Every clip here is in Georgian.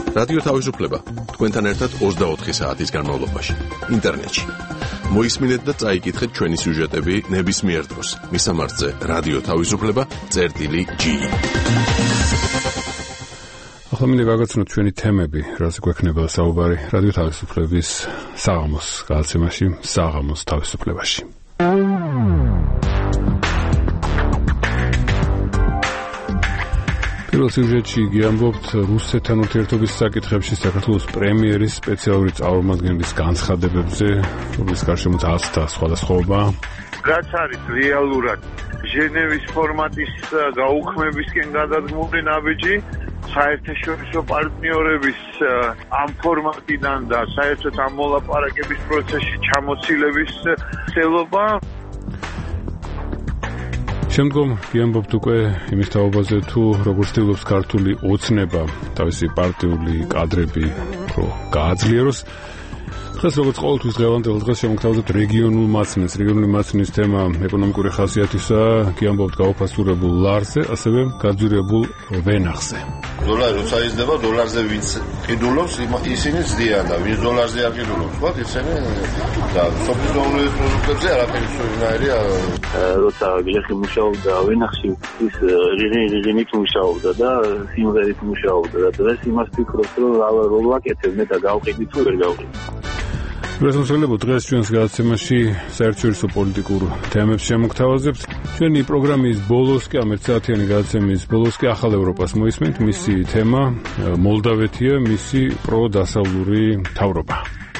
რადიო თავისუფლება თქვენთან ერთად 24 საათის განმავლობაში ინტერნეტში. მოისმინეთ და წაიკითხეთ ჩვენი სიუჟეტები ნებისმიერ დროს. მისამართზე რადიო თავისუფლება.ge. ახლა მინდა გაგაცნოთ ჩვენი თემები, რაზე გვექნება საუბარი რადიო თავისუფლების საღამოს გადაცემაში, საღამოს თავისუფლებაში. პირველ სიუჟეტში გიამბობთ რუსეთთან ურთიერთობის საკითხებში საქართველოს პრემიერის სპეციალური წარმომადგენლის განცხადებებზე, რომლის გარშემოც აცთა სხვადასხვაობა. რაც არის რეალურად ჟენევის ფორმატის გაუქმებისკენ გადადგმული ნაბიჯი, საერთაშორისო პარტნიორების ამ ფორმატიდან და საერთოდ ამ მოლაპარაკების პროცესში ჩამოცილების ცდილობა. შემდგომ გიამბობთ უკვე იმის თაობაზე, თუ როგორ ცდილობს ქართული ოცნება თავისი პარტიული კადრები გააძლიეროს. დღეს როგორც ყოველთვის დღევანდელ დღეს შემოგთავაზებთ რეგიონულ მაცნეს. რეგიონული მაცნის თემა ეკონომიკური ხასიათისაა, გიამბობთ გაუფასურებულ ლარზე, ასევე გაძვირებულ ვენახზე. დოლარი როცა იზრდება, დოლარზე ვინც ყიდულობს, ისინი ზდიან და ვინც დოლარზე არ ყიდულობს, ვთქვათ, ისინი და სოფლის პროდუქტებზე არაფერი სულნაირია. როცა გლეხი მუშაობდა ვენახში, ის რიგით მუშაობდა და სიმღერით მუშაობდა და დღეს იმას ფიქრობს, რომ რა ვაკეთებ მე და გავყიდი თუ ვერ გავყიდი. გასამშველებო, დღეს ჩვენს გადაცემაში საერთაშორისო პოლიტიკურ თემებს შემოგთავაზებთ. ჩვენი პროგრამის ბოლოსკი, ამ 1 საათიანი გადაცემის ბოლოსკი ახალ ევროპას მოისმენთ. მისი თემა მოლდავეთია, მისი პროდასავლური მთავრობა.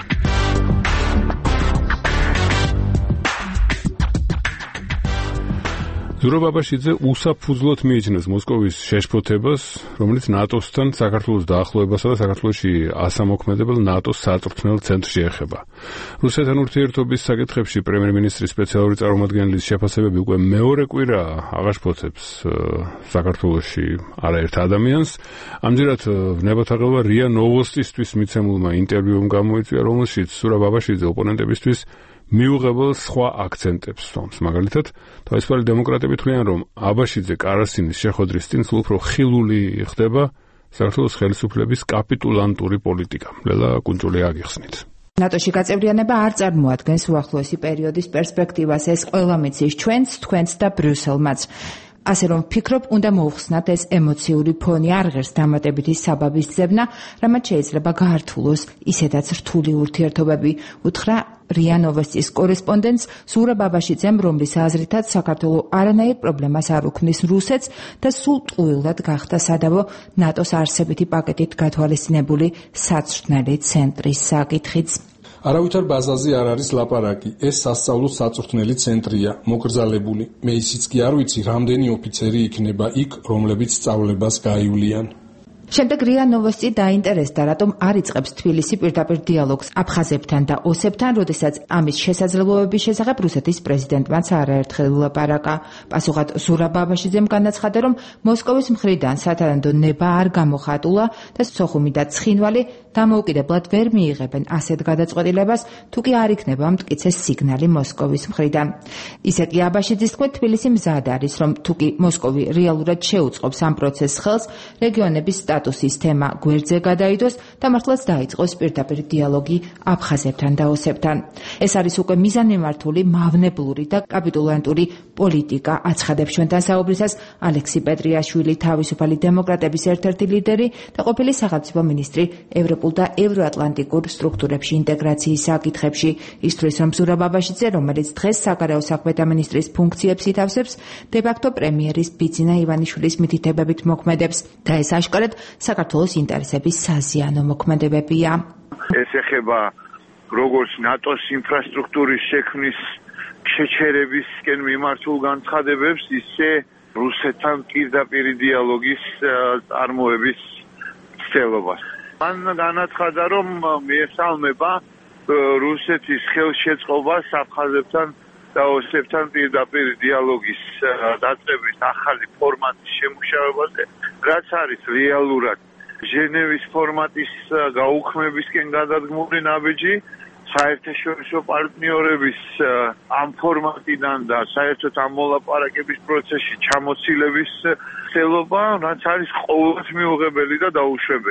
ზურაბ აბაშიძე უსაფუძვლოდ მიიჩნევს მოსკოვის შეშფოთებას, რომელიც ნატოსთან საქართველოს დაახლოებასა და საქართველოში ასამოქმედებელ ნატოს საწვრთნელ ცენტრში ეხება. რუსეთთან ურთიერთობის საკითხებში პრემიერ-მინისტრის სპეციალური წარმომადგენლის შეფასებები უკვე მეორე კვირა აღაშფოთებს საქართველოში არაერთ ადამიანს. ამჯერად ნებათაღელვა რია ნოვოსტისთვის მიცემულმა ინტერვიუმ გამოიწვია, რომელშიც ზურაბ აბაშიძე ოპონენტებისთვის მიუღებელ სხვა აქცენტებს თავს. მაგალითად, თავისუფალი დემოკრატები თვლიან, რომ აბაშიძე კარასინის შეხვედრის წინ სულ უფრო ხილული ხდება საქართველოს ხელისუფლების კაპიტულანტური პოლიტიკა. ლელა კუნჭული აგიხსნით. ნატოში გაწევრიანება არ წარმოადგენს უახლოესი პერიოდის პერსპექტივას. ეს ყველა მიცის ჩვენც, თქვენც და ბრიუსელმაც. ასე რომ ვფიქრობ, უნდა მოუხსნათ ეს ემოციური ფონი, არ ღირს დამატებითი საბაბის ძებნა, რამაც შეიძლება გაართულოს ისედაც რთული ურთიერთობები, უთხრა რია ნოვოსტის კორესპონდენტს ზურაბ აბაშიძემ, რომლის აზრითაც საქართველო არანაირ პრობლემას არ უქმნის რუსეთს და სულ ტყუილად გახდა სადავო ნატოს არსებითი პაკეტით გათვალისწინებული საწვრთნელი ცენტრის საკითხიც. არავითარ ბაზაზე არ არის ლაპარაკი. ეს სასწავლო საწვრთნელი ცენტრია, მოკრძალებული. მე ისიც კი არ ვიცი, რამდენი ოფიცერი იქნება იქ, რომლებიც სწავლებას გაივლიან. შემდეგ რია ნოვოსტი დაინტერესდა, რატომ არ იწყებს თბილისი პირდაპირ დიალოგს აფხაზებთან და ოსებთან, როდესაც ამის შესაძლებლობების შესახებ რუსეთის პრეზიდენტმაც არაერთხელ ვილაპარაკა. პასუხად ზურაბ აბაშიძემ განაცხადა, რომ მოსკოვის მხრიდან სათანადო ნება არ გამოხატულა და სოხუმი და ცხინვალი დამოუკიდებლად ვერ მიიღებენ ასეთ გადაწყვეტილებას, თუ კი არ იქნება მტკიცე სიგნალი მოსკოვის მხრიდან. ისე კი აბაშიძის თქმით, თბილისი მზად არის, რომ თუ კი მოსკოვი რეალურად შეუწყობს ამ პროცესს ხელს, რეგიონების სტატუსის თემა გვერდზე გადაიდოს და მართლაც დაიწყოს პირდაპირ დიალოგი აფხაზებთან და ოსებთან. ეს არის უკვე მიზანმიმართული, მავნებლური და კაპიტულანტური პოლიტიკა, აცხადებს ჩვენთან საუბრისას ალექსი პეტრიაშვილი, თავისუფალი დემოკრატების ერთ-ერთი ლიდერი და ყოფილი სახელმწიფო მინისტრი ევროპულ და ევროატლანტიკურ სტრუქტურებში ინტეგრაციის საკითხებში. ისთვის რომ ზურაბ აბაშიძე, რომელიც დღეს საგარეო საქმეთა მინისტრის ფუნქციებს ითავსებს, დე-ფაქტო პრემიერის ბიძინა ივანიშვილის მითითებებით მოქმედებს და ეს აშკარად საქართველოს ინტერესების საზიანო მოქმედებებია. ეს ეხება როგორც ნატოს ინფრასტრუქტურის შექმნის შეჩერებისკენ მიმართულ განცხადებებს, ისე რუსეთთან პირდაპირი დიალოგის წარმოების ცდილობას. მან განაცხადა, რომ მიესალმება რუსეთის ხელშეწყობას აფხაზებთან და ოსებთან პირდაპირ დიალოგის დაწყების ახალი ფორმატის შემუშავებაზე, რაც არის რეალურად ჟენევის ფორმატის გაუქმებისკენ გადადგმული ნაბიჯი, საერთაშორისო პარტნიორების ამ ფორმატიდან და საერთოდ ამ მოლაპარაკების პროცესში ჩამოცილების ცდილობა, რაც არის ყოველთვის მიუღებელი და დაუშვებელი.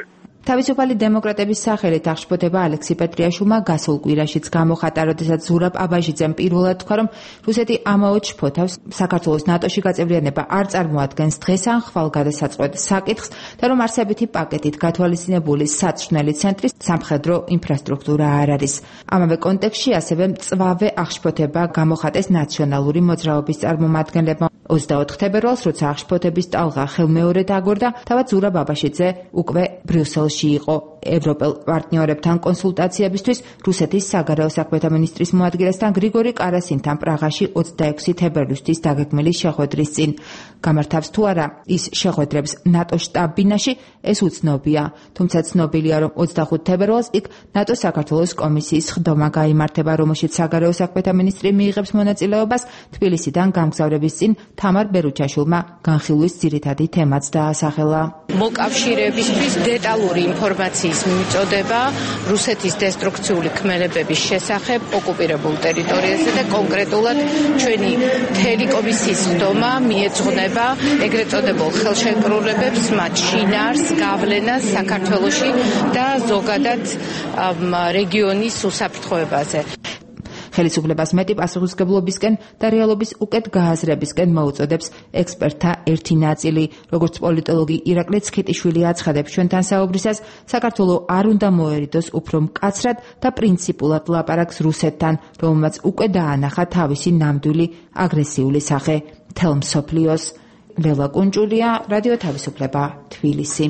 თავისუფალი დემოკრატების სახელით აღშფოთება ალექსი პეტრიაშვილმა გასულ კვირაშიც გამოხატა, როდესაც ზურაბ აბაშიძემ პირველად თქვა, რომ რუსეთი ამაოდ შფოთავს საქართველოს ნატოში გაწევრიანება არ წარმოადგენს დღეს ან ხვალ გადასაწყვეტ საკითხს და რომ არსებითი პაკეტით გათვალისწინებული საწვრთნელი ცენტრის სამხედრო ინფრასტრუქტურა არ არის. ამავე კონტექსტში ასევე მწვავე აღშფოთება გამოხატეს ნაციონალური მოძრაობის წარმომადგენლებმა 24 თებერვალს, როცა აღშფოთების ტალღა ხელმეორედ აგორდა, თავად ზურაბ აბაშიძე უკვე ბრიუსელში იყო ევროპელ პარტნიორებთან კონსულტაციებისთვის რუსეთის საგარეო საქმეთა მინისტრის მოადგილესთან გრიგორი კარასინთან პრაღაში 26 თებერვლისთვის დაგეგმილი შეხვედრის წინ. გამართავს თუ არა ის შეხვედრებს ნატოს შტაბ-ბინაში, ეს უცნობია, თუმცა ცნობილია, რომ 25 თებერვალს იქ ნატოს საქართველოს კომისიის ხდომა გაიმართება, რომელშიც საგარეო საქმეთა მინისტრი მიიღებს მონაწილეობას. თბილისიდან გამგზავრების წინ თამარ ბერუჩაშვილმა განხილვის ძირითადი თემაც დაასახელა. მოკავშირეებისთვის დეტალური ინფორმაციის მიწოდება რუსეთის დესტრუქციული ქმელებების შესახებ ოკუპირებულ ტერიტორიაზე და კონკრეტულად ჩვენი მთელი კომისიის ხდომა მიეძღვნება ეგრეთ წოდებულ ხელშეკრულებებს, მათ შინაარს, გავლენას საქართველოში და ზოგადად რეგიონის უსაფრთხოებაზე. ხელისუფლებას მეტი პასუხისმგებლობისკენ და რეალობის უკეთ გააზრებისკენ მოუწოდებს ექსპერტთა ერთი ნაწილი. როგორც პოლიტოლოგი ირაკლი ცქიტიშვილი აცხადებს ჩვენთან საუბრისას, საქართველოს არ უნდა მოერიდოს უფრო მკაცრად და პრინციპულად ლაპარაკს რუსეთთან, რომელმაც უკვე დაანახა თავისი ნამდვილი აგრესიული სახე მთელ მსოფლიოს. ლელა კუნჭულია, რადიო თავისუფლება, თბილისი.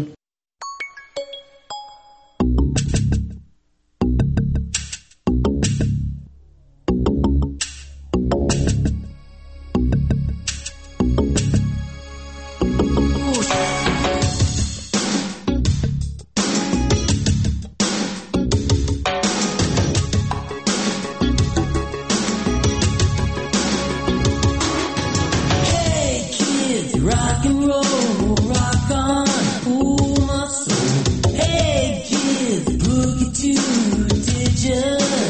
Rock and roll, rock on, ooh my soul. Hey kids, boogie to did ya?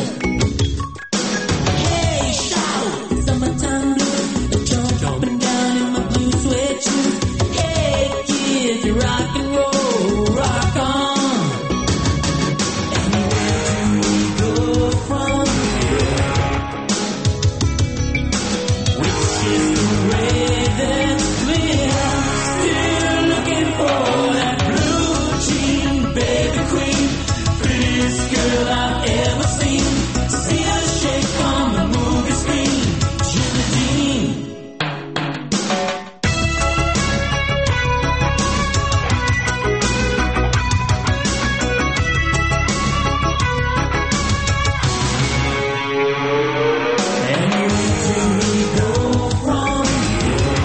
Hey shout, summertime blues, jumping down in my blue suede shoes. Hey kids, rock and roll, rock on. And where do we go from here? Which is the way that's clear? Still looking for that blue jean baby queen, prettiest girl I've ever seen. See her shake on the movie screen, Jimmy Dean. And where do we go from here?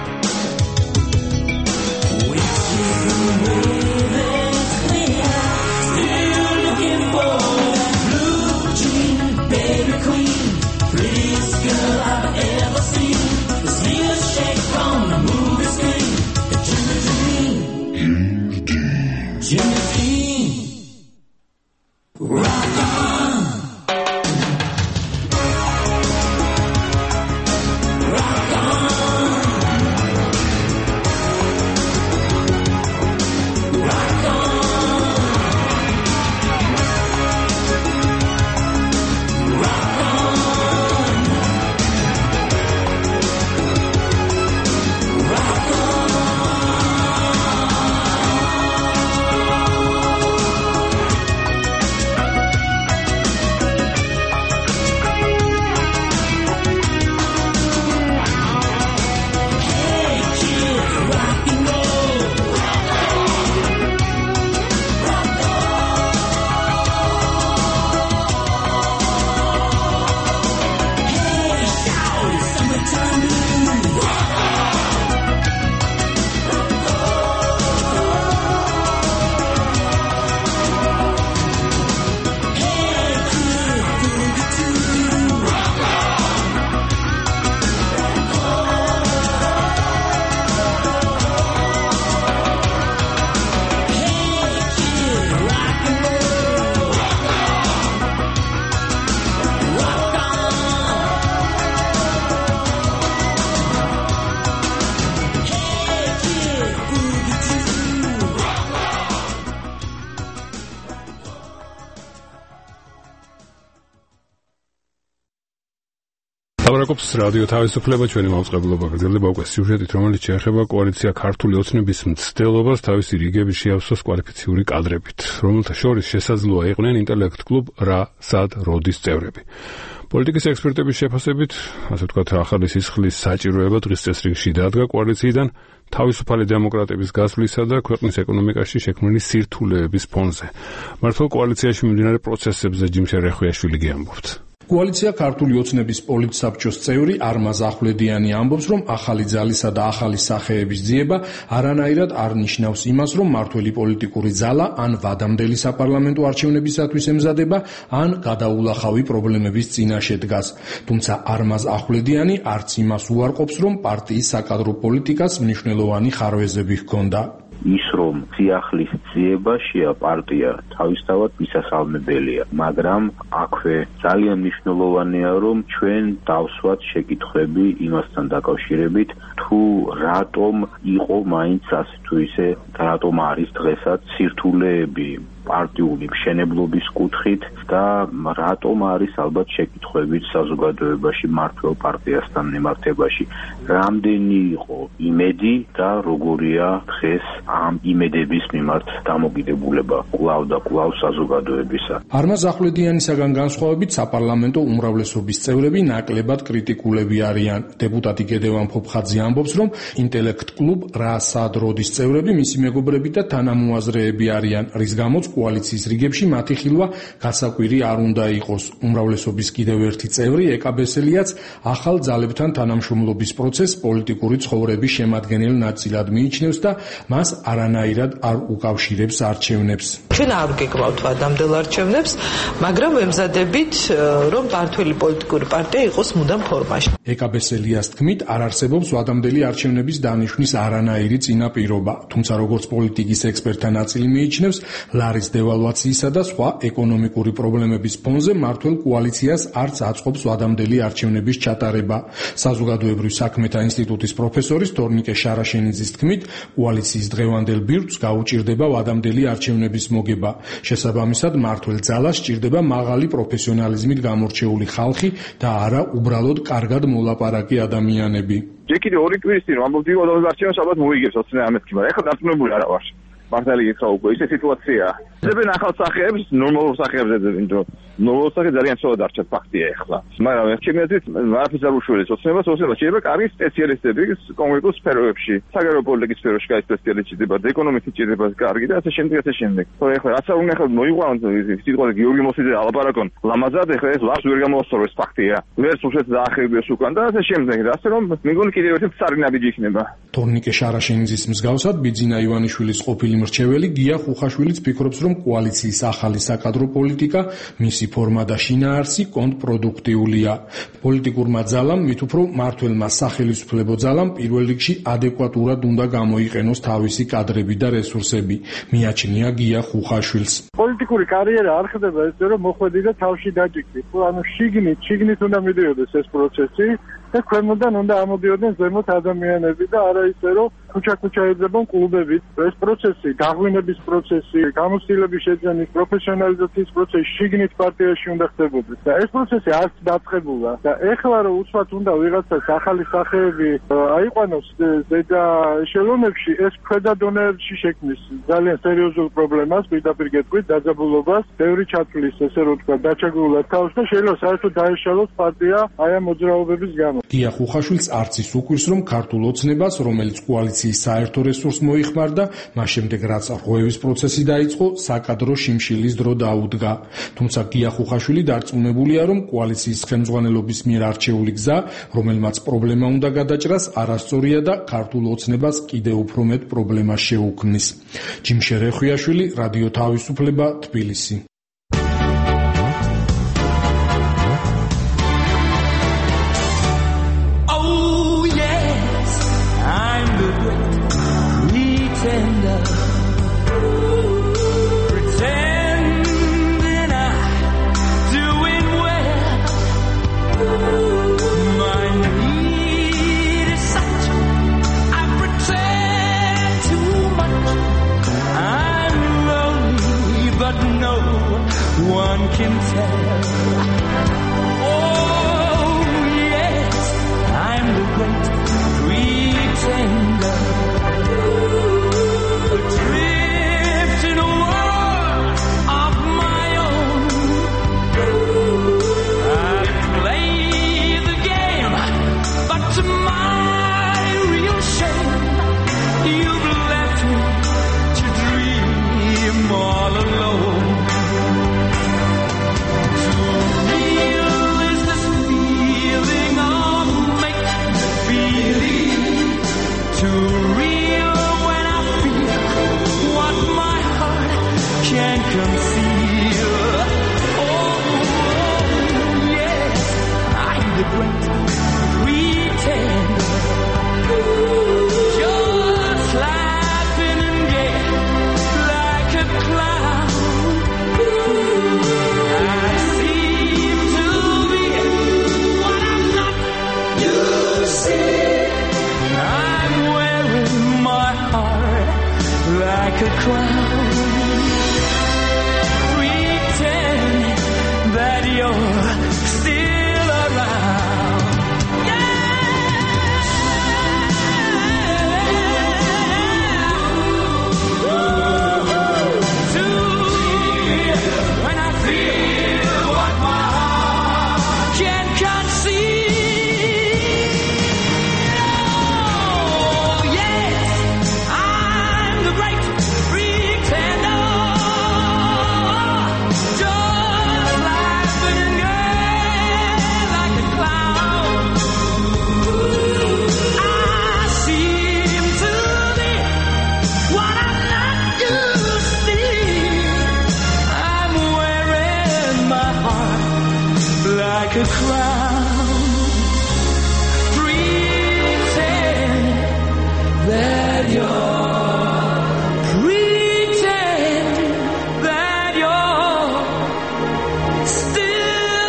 Which is the way that's clear? Still looking for that blue jean baby queen, prettiest girl I've ever seen. See her shake on the movie screen, Jimmy Dean. Jimmy Dean. Rock on. Rock on. Rock on. Rock on. Rock on. ლაპარაკობს რადიო თავისუფლება, ჩვენი მაუწყებლობა გრძელდება უკვე სიუჟეტით, რომელიც შეეხება კოალიცია ქართული ოცნების მცდელობას თავისი რიგების შეავსოს კვალიფიციური კადრებით, რომელთა შორის შესაძლოა იყვნენ ინტელექტ კლუბ რა, სად, როდის წევრები. პოლიტიკის ექსპერტების შეფასებით, ასე ვთქვათ, ახალი სისხლის საჭიროება დღის წესრიგში დადგა კოალიციიდან თავისუფალი დემოკრატების გასვლისა და ქვეყნის ეკონომიკაში შექმნილი სირთულეების ფონზე. მართლა კოალიციაში მიმდინარე პროცესებზე ჯიმშე რეხვიაშვილი გიამბობთ. კოალიცია ქართული ოცნების პოლიტსაბჭოს წევრი არმაზ ახვლედიანი ამბობს, რომ ახალი ძალისა და ახალი სახეების ძიება არანაირად არ ნიშნავს იმას, რომ მართველი პოლიტიკური ძალა ან ვადამდელი საპარლამენტო არჩევნებისათვის ემზადება, ან გადაულახავი პრობლემების წინაშე დგას. თუმცა არმაზ ახვლედიანი არც იმას უარყოფს, რომ პარტიის საკადრო პოლიტიკას მნიშვნელოვანი ხარვეზები ჰქონდა. ის რომ სიახლის ძიებაშია პარტია თავისთავად მისასალმებელია, მაგრამ აქვე ძალიან მნიშვნელოვანია, რომ ჩვენ დავსვათ შეკითხვები იმასთან დაკავშირებით, თუ რატომ იყო მაინც ასე თუ ისე, რატომ არის დღესაც სირთულეები პარტიული მშენებლობის კუთხით და რატომ არის ალბათ შეკითხვები საზოგადოებაში მმართველ პარტიასთან მიმართებაში. რამდენი იყო იმედი და როგორია დღეს ამ იმედების მიმართ დამოკიდებულება კვლავ და კვლავ საზოგადოებისა. არმაზ ახვლედიანისაგან განსხვავებით საპარლამენტო უმრავლესობის წევრები ნაკლებად კრიტიკულები არიან. დეპუტატი გედევან ფოფხაძე ამბობს, რომ ინტელექტ კლუბ რა, სად, როდის წევრები მისი მეგობრები და თანამოაზრეები არიან, რის გამოც კოალიციის რიგებში მათი ხილვა გასაკვირი არ უნდა იყოს. უმრავლესობის კიდევ ერთი წევრი ეკაბესელიაც ახალ ძალებთან თანამშრომლობის პროცესს პოლიტიკური ცხოვრების შემადგენელ ნაწილად მიიჩნევს და მას არანაირად არ უკავშირებს არჩევნებს. ჩვენ არ გეკავთ ვადამდელ არჩევნებს, მაგრამ ვემზადებით, რომ მართველი პოლიტიკური პარტია იყოს მუდამ ფორმაში. ეკაბესელიას თქმით, არ არსებობს ვადამდელი არჩევნების დანიშვნის არანაირი წინაპირობა, თუმცა როგორც პოლიტიკის ექსპერტთა ნაწილი მიიჩნევს, ლარის დევალვაციისა და სხვა ეკონომიკური პრობლემების ფონზე მმართველ კოალიციას არც აწყობს ვადამდელი არჩევნების ჩატარება. საზოგადოებრივ საქმეთა ინსტიტუტის პროფესორის თორნიკე შარაშენიძის თქმით, კოალიციის დღევანდელ ბირთვს გაუჭირდება ვადამდელი არჩევნების მოგება. შესაბამისად, მმართველ ძალას სჭირდება მაღალი პროფესიონალიზმით გამორჩეული ხალხი და არა უბრალოდ კარგად მოლაპარაკე ადამიანები. ჯერ კიდევ ორი კვირის წინ ამბობდი, რომ არჩევნებს ალბათ მოიგებს ოცნე ამეთქი, მაგრამ ეხლა დარწმუნებული არა ვარ. მართალი ეხლა უკვე ისე სიტუაციაა. ძებენ ახალ სახეებს, ნორმალურ სახეებს ეძებენ, რომ ნორმალურ სახეებს ძალიან ცოტა დარჩათ ფაქტია ეხლა. მაგრამ ჩემი აზრით, არაფერს არ უშუალებს ოცნებას, შეიძლება კარგი სპეციალისტები კონკრეტულ სფეროებში, საგარეო პოლიტიკის სფეროში კარგი სპეციალისტები ჭირდება, ეკონომიკის ჭირდება კარგი და ასე შემდეგ. თორე ეხლა რაც არ უნდა ეხლა მოიყვანოთ სიტყვაზე გიორგი მოსიძე ალაპარაკონ ლამაზად, ეხლა ეს ლავს ვერ გამოასწორებს ფაქტია. ვერც უშეც დაახერხებს უკან და ასე შემდეგ. ასე რომ მეგონი კიდევ ერთი მწარი ნაბიჯი იქნება. თორნიკე შარაშენიძის მსგავსად ბიძინა ივანიშვილის ყოფილი მრჩეველი გია ხუხაშვილიც ფიქრობს, რომ კოალიციის ახალი საკადრო პოლიტიკა, მისი ფორმა და შინაარსი კონტრპროდუქტიულია. პოლიტიკურმა ძალამ, მით უფრო მმართველმა სახელმწიფო ძალამ პირველ რიგში ადეკვატურად უნდა გამოიყენოს თავისი კადრები და რესურსები, მიაჩნია გია ხუხაშვილს. პოლიტიკური კარიერა არ ხდება ესე, რომ მოხვედი და თავში დაჭიქდი. ანუ შიგნით უნდა მიდიოდეს ეს პროცესი და ქვემოდან უნდა ამოდიოდნენ ზემოთ ადამიანები და არა ისე, რომ ქუჩა ეძებონ კლუბებით. ეს პროცესი, დაღვინების პროცესი, გამოცდილების შეძენის, პროფესიონალიზაციის პროცესი შიგნით პარტიაში უნდა ხდებოდეს. და ეს პროცესი არც დაწყებულა. და ეხლა რომ უცბად უნდა ვიღაცას ახალი სახეები აიყვანოს ზედა ეშელონებში, ეს ქვედა დონეებში შექმნის ძალიან სერიოზულ პრობლემას, პირდაპირ გეტყვით, დაძაბულობას, ბევრი ჩათვლის, ესე რომ ვთქვა, დაჩაგრულად თავს და შეიძლება საერთოდ დაეშალოს პარტია აი ამ მოძრაობების გამო. გია ხუხაშვილს არც ის უკვირს, რომ ქართულ ოცნებას, რომელიც კოალიციის საერთო რესურსს მოიხმარდა, მას შემდეგ რაც რღვევის პროცესი დაიწყო, საკადრო შიმშილის დრო დაუდგა. თუმცა გია ხუხაშვილი დარწმუნებულია, რომ კოალიციის ხელმძღვანელობის მიერ არჩეული გზა, რომელმაც პრობლემა უნდა გადაჭრას, არასწორია და ქართულ ოცნებას კიდევ უფრო მეტ პრობლემას შეუქმნის. ჯიმშე რეხვიაშვილი, რადიო თავისუფლება, თბილისი. One can tell. Oh, yes, can't conceal. Oh, yes, I'm the great pretender. Just laughing and gay like a clown. I seem to be what I'm not. You see, I'm wearing my heart like a crown. Pretend that you're still around. When I feel what my heart can't conceal. Oh, yes, I'm the great pretender. Just laughing and gay like a clown. I seem to be what I'm not. You see, I'm wearing my heart like a crown. Pretend that you're still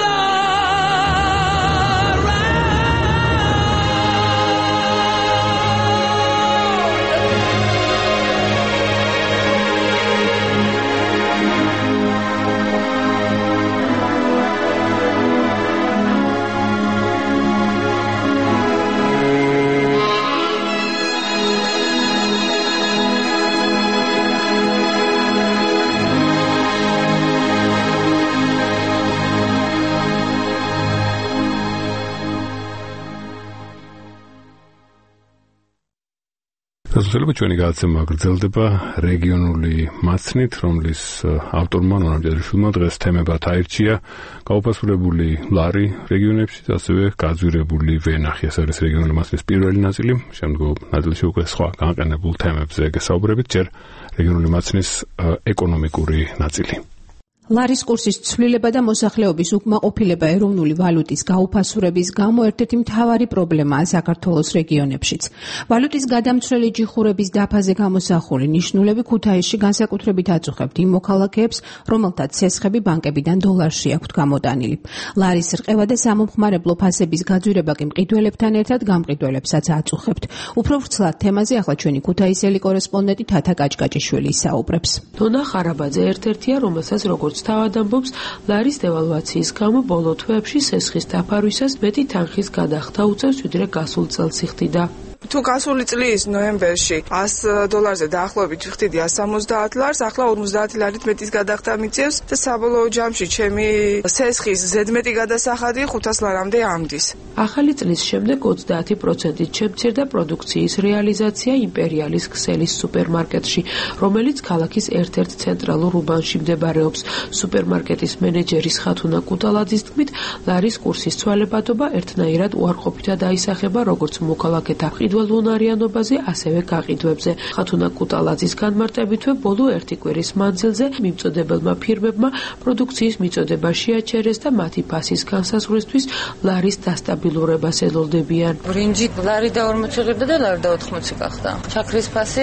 გასულება ჩვენი გადაცემა გრძელდება რეგიონული მაცნით, რომლის ავტორმა ნონამჯადიშვილმა დღეს თემებად აირჩია გაუფასურებული ლარი რეგიონებში, ასევე გაძვირებული ვენახი, ეს არის რეგიონული მაცნის პირველი ნაწილი. შემდგომ ნაწილში უკვე სხვა განყენებულ თემებზე გესაუბრებით, ჯერ რეგიონული მაცნის ეკონომიკური ნაწილი. ლარის კურსის ცვლილება და მოსახლეობის უკმაყოფილება ეროვნული ვალუტის გაუფასურების გამო ერთ-ერთი მთავარი პრობლემაა საქართველოს რეგიონებშიც. ვალუტის გადამცვლელი ჯიხურების დაფაზე გამოსახული ნიშნულები ქუთაისში განსაკუთრებით აწუხებთ იმ მოქალაქეებს, რომელთაც ცესხები ბანკებიდან დოლარში აქვთ გამოტანილი. ლარის რყევა და სამომხმარებლო ფასების გაძვირება კი მყიდველებთან ერთად გამყიდველებსაც აწუხებთ. უფრო ვრცლად თემაზე ახლა ჩვენი ქუთაისელი კორესპონდენტი თათა კაჭკაჭიშვილი ისაუბრებს. დონა ხარაბაძე ერთ-ერთია, რომელსაც როგორც თავად ამბობს, ლარის დევალვაციის გამო ბოლო თვეებში სესხის დაფარვისას მეტი თანხის გადახდა უწევს, ვიდრე გასულ წელს იხდიდა. თუ გასული წლის ნოემბერში $100 დაახლოებით ვხდიდი 170 ლარს, ახლა 50 ლარით მეტის გადახდა მიწევს და საბოლოო ჯამში ჩემი სესხის ზედმეტი გადასახადი 500 ლარამდე ამდის. ახალი წლის შემდეგ 30%-ით შემცირდა პროდუქციის რეალიზაცია იმპერიალის ქსელის სუპერმარკეტში, რომელიც ქალაქის ერთ-ერთ ცენტრალურ უბანში მდებარეობს. სუპერმარკეტის მენეჯერის ხათუნა კუტალაძის თქმით, ლარის კურსის ცვალებადობა ერთნაირად უარყოფითად აისახება როგორც მოქალაქეთა მყიდველუნარიანობაზე, ასევე გაყიდვებზე. ხათუნა კუტალაძის განმარტებითვე ბოლო ერთი კვირის მანძილზე მიმწოდებელმა ფირმებმა პროდუქციის მიწოდება შეაჩერეს და მათი ფასის განსაზღვრისთვის ლარის დასტაბილურებას ელოდებიან. ბრინჯი ლარი და 40 ღირდა და ლარი და 80 გახდა. ჩაქრის ფასი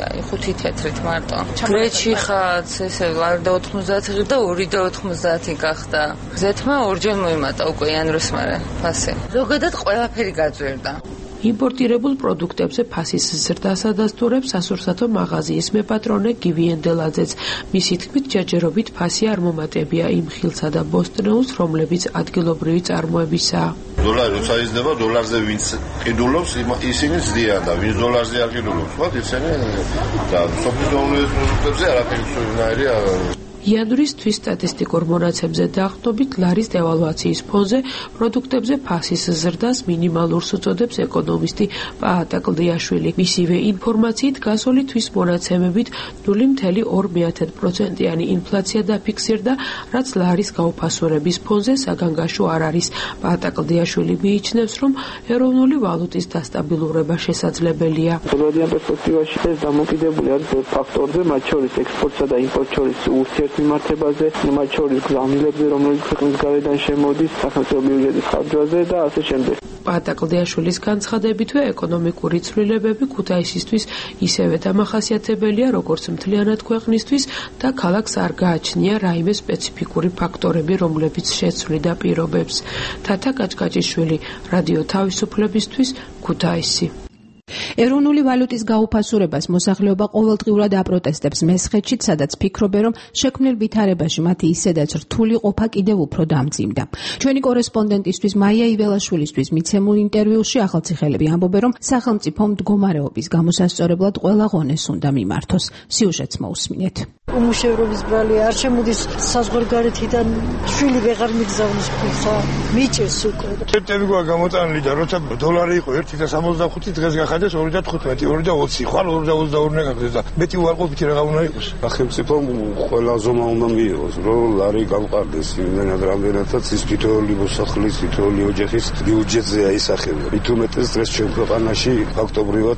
5 თეთრით მარტო. გრეჩი ხაც ესე ლარი და 90 ღირდა 2 და 90 გახდა. ზეთმა ორჯერ მოიმატა უკვე იანვრის მერე ფასი. ზოგადად ყველაფერი გაძვირდა. იმპორტირებულ პროდუქტებზე ფასის ზრდას ადასტურებს სასურსათო მაღაზიის მეპატრონე გივი ენდელაძეც. მისი თქმით, ჯერჯერობით ფასი არ მომატებია იმ ხილსა და ბოსტნეულს, რომლებიც ადგილობრივი წარმოებისაა. დოლარი როცა იზრდება, დოლარზე ვინც ყიდულობს, ისინი ზდიან და ვინც დოლარზე არ ყიდულობს, ვთქვათ, ისინი და სოფლის პროდუქტებზე არაფერი სულნაირია. იანვრის თვის სტატისტიკურ მონაცემზე დაყრდნობით ლარის დევალვაციის ფონზე პროდუქტებზე ფასის ზრდას მინიმალურს უწოდებს ეკონომისტი პაატა კლდიაშვილი. მისივე ინფორმაციით გასული თვის მონაცემებით 0.2%-იანი ინფლაცია დაფიქსირდა, რაც ლარის გაუფასურების ფონზე საგანგაშო არ არის. პაატა კლდიაშვილი მიიჩნევს, რომ ეროვნული ვალუტის დასტაბილურება შესაძლებელია. ბოლოდიან პერსპექტივაში ეს დამოკიდებული არის ფაქტორზე, მათ შორის ექსპორტსა და იმპორტს შორის ურთიერთმიმართებაზე, მათ შორის გზავნილებზე, რომელიც ქვეყნის გარედან შემოდის, სახელმწიფო ბიუჯეტის ხარჯვაზე და ასე შემდეგ. პაატა კლდიაშვილის განცხადებითვე ეკონომიკური ცვლილებები ქუთაისისთვის ისევე დამახასიათებელია, როგორც მთლიანად ქვეყნისთვის და ქალაქს არ გააჩნია რაიმე სპეციფიკური ფაქტორები, რომლებიც შეცვლიდა პირობებს. თათა კაჭკაჭიშვილი, რადიო თავისუფლებისთვის, ქუთაისი. ეროვნული ვალუტის გაუფასურებას მოსახლეობა ყოველდღიურად აპროტესტებს მესხეთშიც, სადაც ფიქრობენ, რომ შექმნილ ვითარებაში მათი ისედაც რთული ყოფა კიდევ უფრო დამძიმდა. ჩვენი კორესპონდენტისთვის მაია იველაშვილისთვის მიცემულ ინტერვიუში ახალციხელები ამბობენ, რომ სახელმწიფო მდგომარეობის გამოსასწორებლად ყველა ღონეს უნდა მიმართოს. სიუჟეტს მოусმინეთ. უმუშევრობის ბრალი არ შემოდის საზღვარგარეთიდან, შვილი ვეღარ მიგზავნის ფულსა, მიჭირს უკვე. თეთრი გვა გამოტანილი და როცა დოლარი იყო 1.65 დღეს გახადეს 2.15, 2.20, ხვალ 2.22 გაგდეს და მეტი უარყოფითი რაღა უნდა იყოს. სახელმწიფომ ყველა ზომა უნდა მიიღოს, რომ ლარი გამყარდეს იმენად რამდენადაც ის თითოეული მოსახლის, თითოეული ოჯახის ბიუჯეტზე აისახება. მით უმეტეს დღეს ჩვენ ქვეყანაში ფაქტობრივად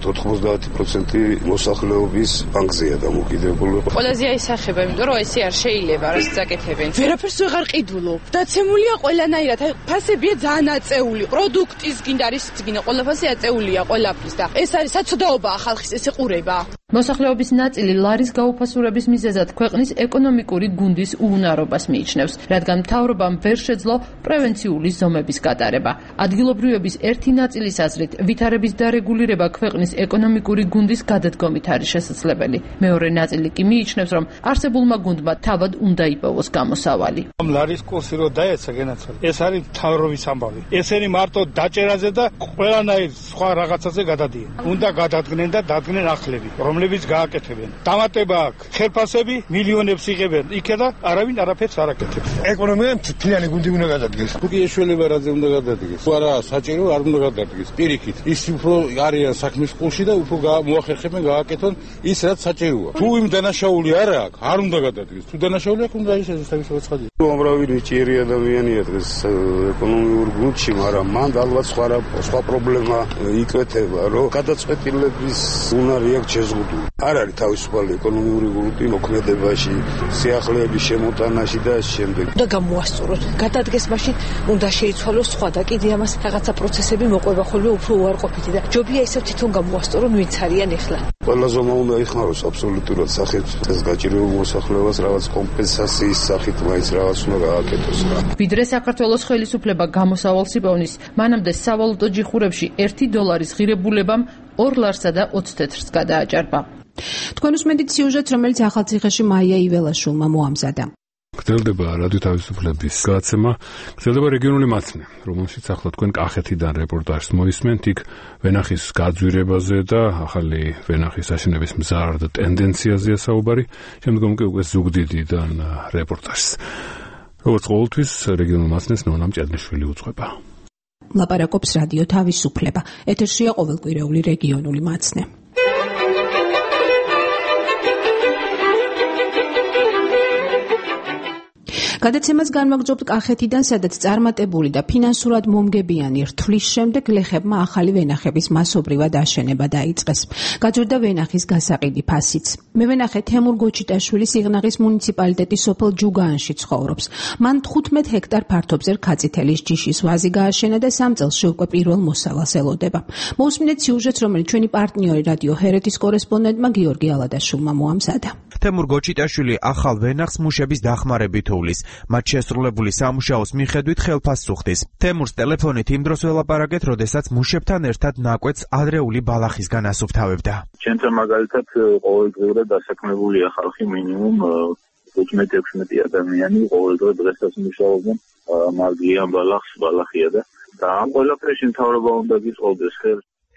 90% მოსახლეობის ბანკზეა დამოკიდებული. ყველაზე აისახება, იმიტომ რომ ესე არ შეიძლება, რაც წაკეთებენ. ვერაფერს ვეღარ ყიდულობ. დაცემულია ყველანაირად, ფასებია ძალიან აწეული. პროდუქტის გინდა არის გინდა ყველა ფასი აწეულია ყველაფრის და ეს არის საცოდაობაა ხალხის ეს ეყურება. მოსახლეობის ნაწილი ლარის გაუფასურების მიზეზად ქვეყნის ეკონომიკური გუნდის უუნარობას მიიჩნევს, რადგან მთავრობამ ვერ შეძლო პრევენციული ზომების გატარება. ადგილობრივების ერთი ნაწილის აზრით, ვითარების დარეგულირება ქვეყნის ეკონომიკური გუნდის გადადგომით არის შესაძლებელი. მეორე ნაწილი კი მიიჩნევს, რომ არსებულმა გუნდმა თავად უნდა იპოვოს გამოსავალი. ლარის კურსი რო დაეცა გენაცვალე, ეს არის მთავრობის ამბავი. ესენი მარტო დაჭერაზე და ყველანაირ სხვა რაღაცაზე გადადიან. უნდა გადადგნენ და დადგნენ ახლები, რომლებიც გააკეთებენ. დამატება აქვს. ხელფასები მილიონებს იღებენ იქ და არავინ არაფერს არ აკეთებს. ეკონომიკამ მთლიანი გუნდი უნდა გადადგეს. თუკი ეშველება რაზე უნდა გადადგეს. თუ არა საჭირო არ უნდა გადადგეს. პირიქით, ის უფრო არიან საქმის ყულში და უფრო მოახერხებენ გააკეთონ ის რაც საჭიროა. თუ იმ დანაშაული არ აქვს, არ უნდა გადადგეს. თუ დანაშაული აქვს, უნდა ის ესწრაფოს ხადი. უამრავი ნიჭიერი ადამიანია დღეს ეკონომიკურ გუნდში, მაგრამ მან ალბათ სხვა პრობლემა იკვეთება, რომ გადაწყვეტილების უნარი აქვს შეზღუდული. არ არის თავისუფალი ეკონომიკური გუნდი მოქმედებაში, სიახლეების შემოტანაში და ამ შემდეგ. და გამოასწოროთ. გადადგეს მაშინ უნდა შეიცვალოს სხვა და კიდე ამას რაღაცა პროცესები მოყვება ხოლმე უფრო უარყოფითი და ჯობია ისევ თვითონ გამოასწორონ ვინც არიან ახლა. ყველა ზომა უნდა იხმაროს აბსოლუტურად სახელმწიფოს გაჭირებულ მოსახლეობას რაღაც კომპენსაციის სახით მაინც რაღაც უნდა გააკეთოს. ვიდრე საქართველოს ხელისუფლება გამოსავალს იპოვნის, მანამდე სავალუტო ჯიხურებში 1 დოლარის ღირებულებამ 2 ლარსა და 20 თეთრს გადააჭარბა. თქვენ უსმენთ სიუჟეტს, რომელიც ახალციხეში მაია იველაშვილმა მოამზადა. გრძელდება რადიო თავისუფლების გადაცემა, გრძელდება რეგიონული მაცნე, რომელშიც ახლა თქვენ კახეთიდან რეპორტაჟს მოისმენთ, იქ ვენახის გაძვირებაზე და ახალი ვენახის აშენების მზარ და ტენდენციაზეა საუბარი, შემდგომ კი უკვე ზუგდიდიდან რეპორტაჟს. როგორც ყოველთვის რეგიონულ მაცნეს ნონა მჭედლიშვილი უძღვება. ლაპარაკობს რადიო თავისუფლება. ეთერშია ყოველკვირეული რეგიონული მაცნე. გადაცემას განვაგრძობთ კახეთიდან, სადაც წარმატებული და ფინანსურად მომგებიანი რთვლის შემდეგ გლეხებმა ახალი ვენახების მასობრივად აშენება დაიწყეს. გაძვირდა ვენახის გასაყიდი ფასიც. მევენახე თემურ გოჩიტაშვილი სიღნაღის მუნიციპალიტეტის სოფელ ჯუგაანში ცხოვრობს. მან 15 ჰექტარ ფართობზე რქაწითელის ჯიშის ვაზი გააშენა და 3 წელში უკვე პირველ მოსავალს ელოდება. მოусმინეთ სიუჟეტს, რომელიც ჩვენი პარტნიორი რადიო ჰერეთის კორესპონდენტმა გიორგი ალადაშვილმა მოამზადა. თემურ გოჩიტაშვილი ახალ ვენახს მუშების დახმარებით უვლის. მათ შესრულებული სამუშაოს მიხედვით ხელფასს უხდის. თემურს ტელეფონით იმ დროს ველაპარაკეთ, როდესაც მუშებთან ერთად ნაკვეთს ადრეული ბალახისგან ასუფთავებდა. ჩვენთან მაგალითად ყოველდღიურად დასაქმებულია ხალხი მინიმუმ 15-16 ადამიანი ყოველდღე დღესაც მუშაობენ მაგიან ბალახია და ამ ყველაფერში მთავრობა უნდა გიწყობდეს ხელს.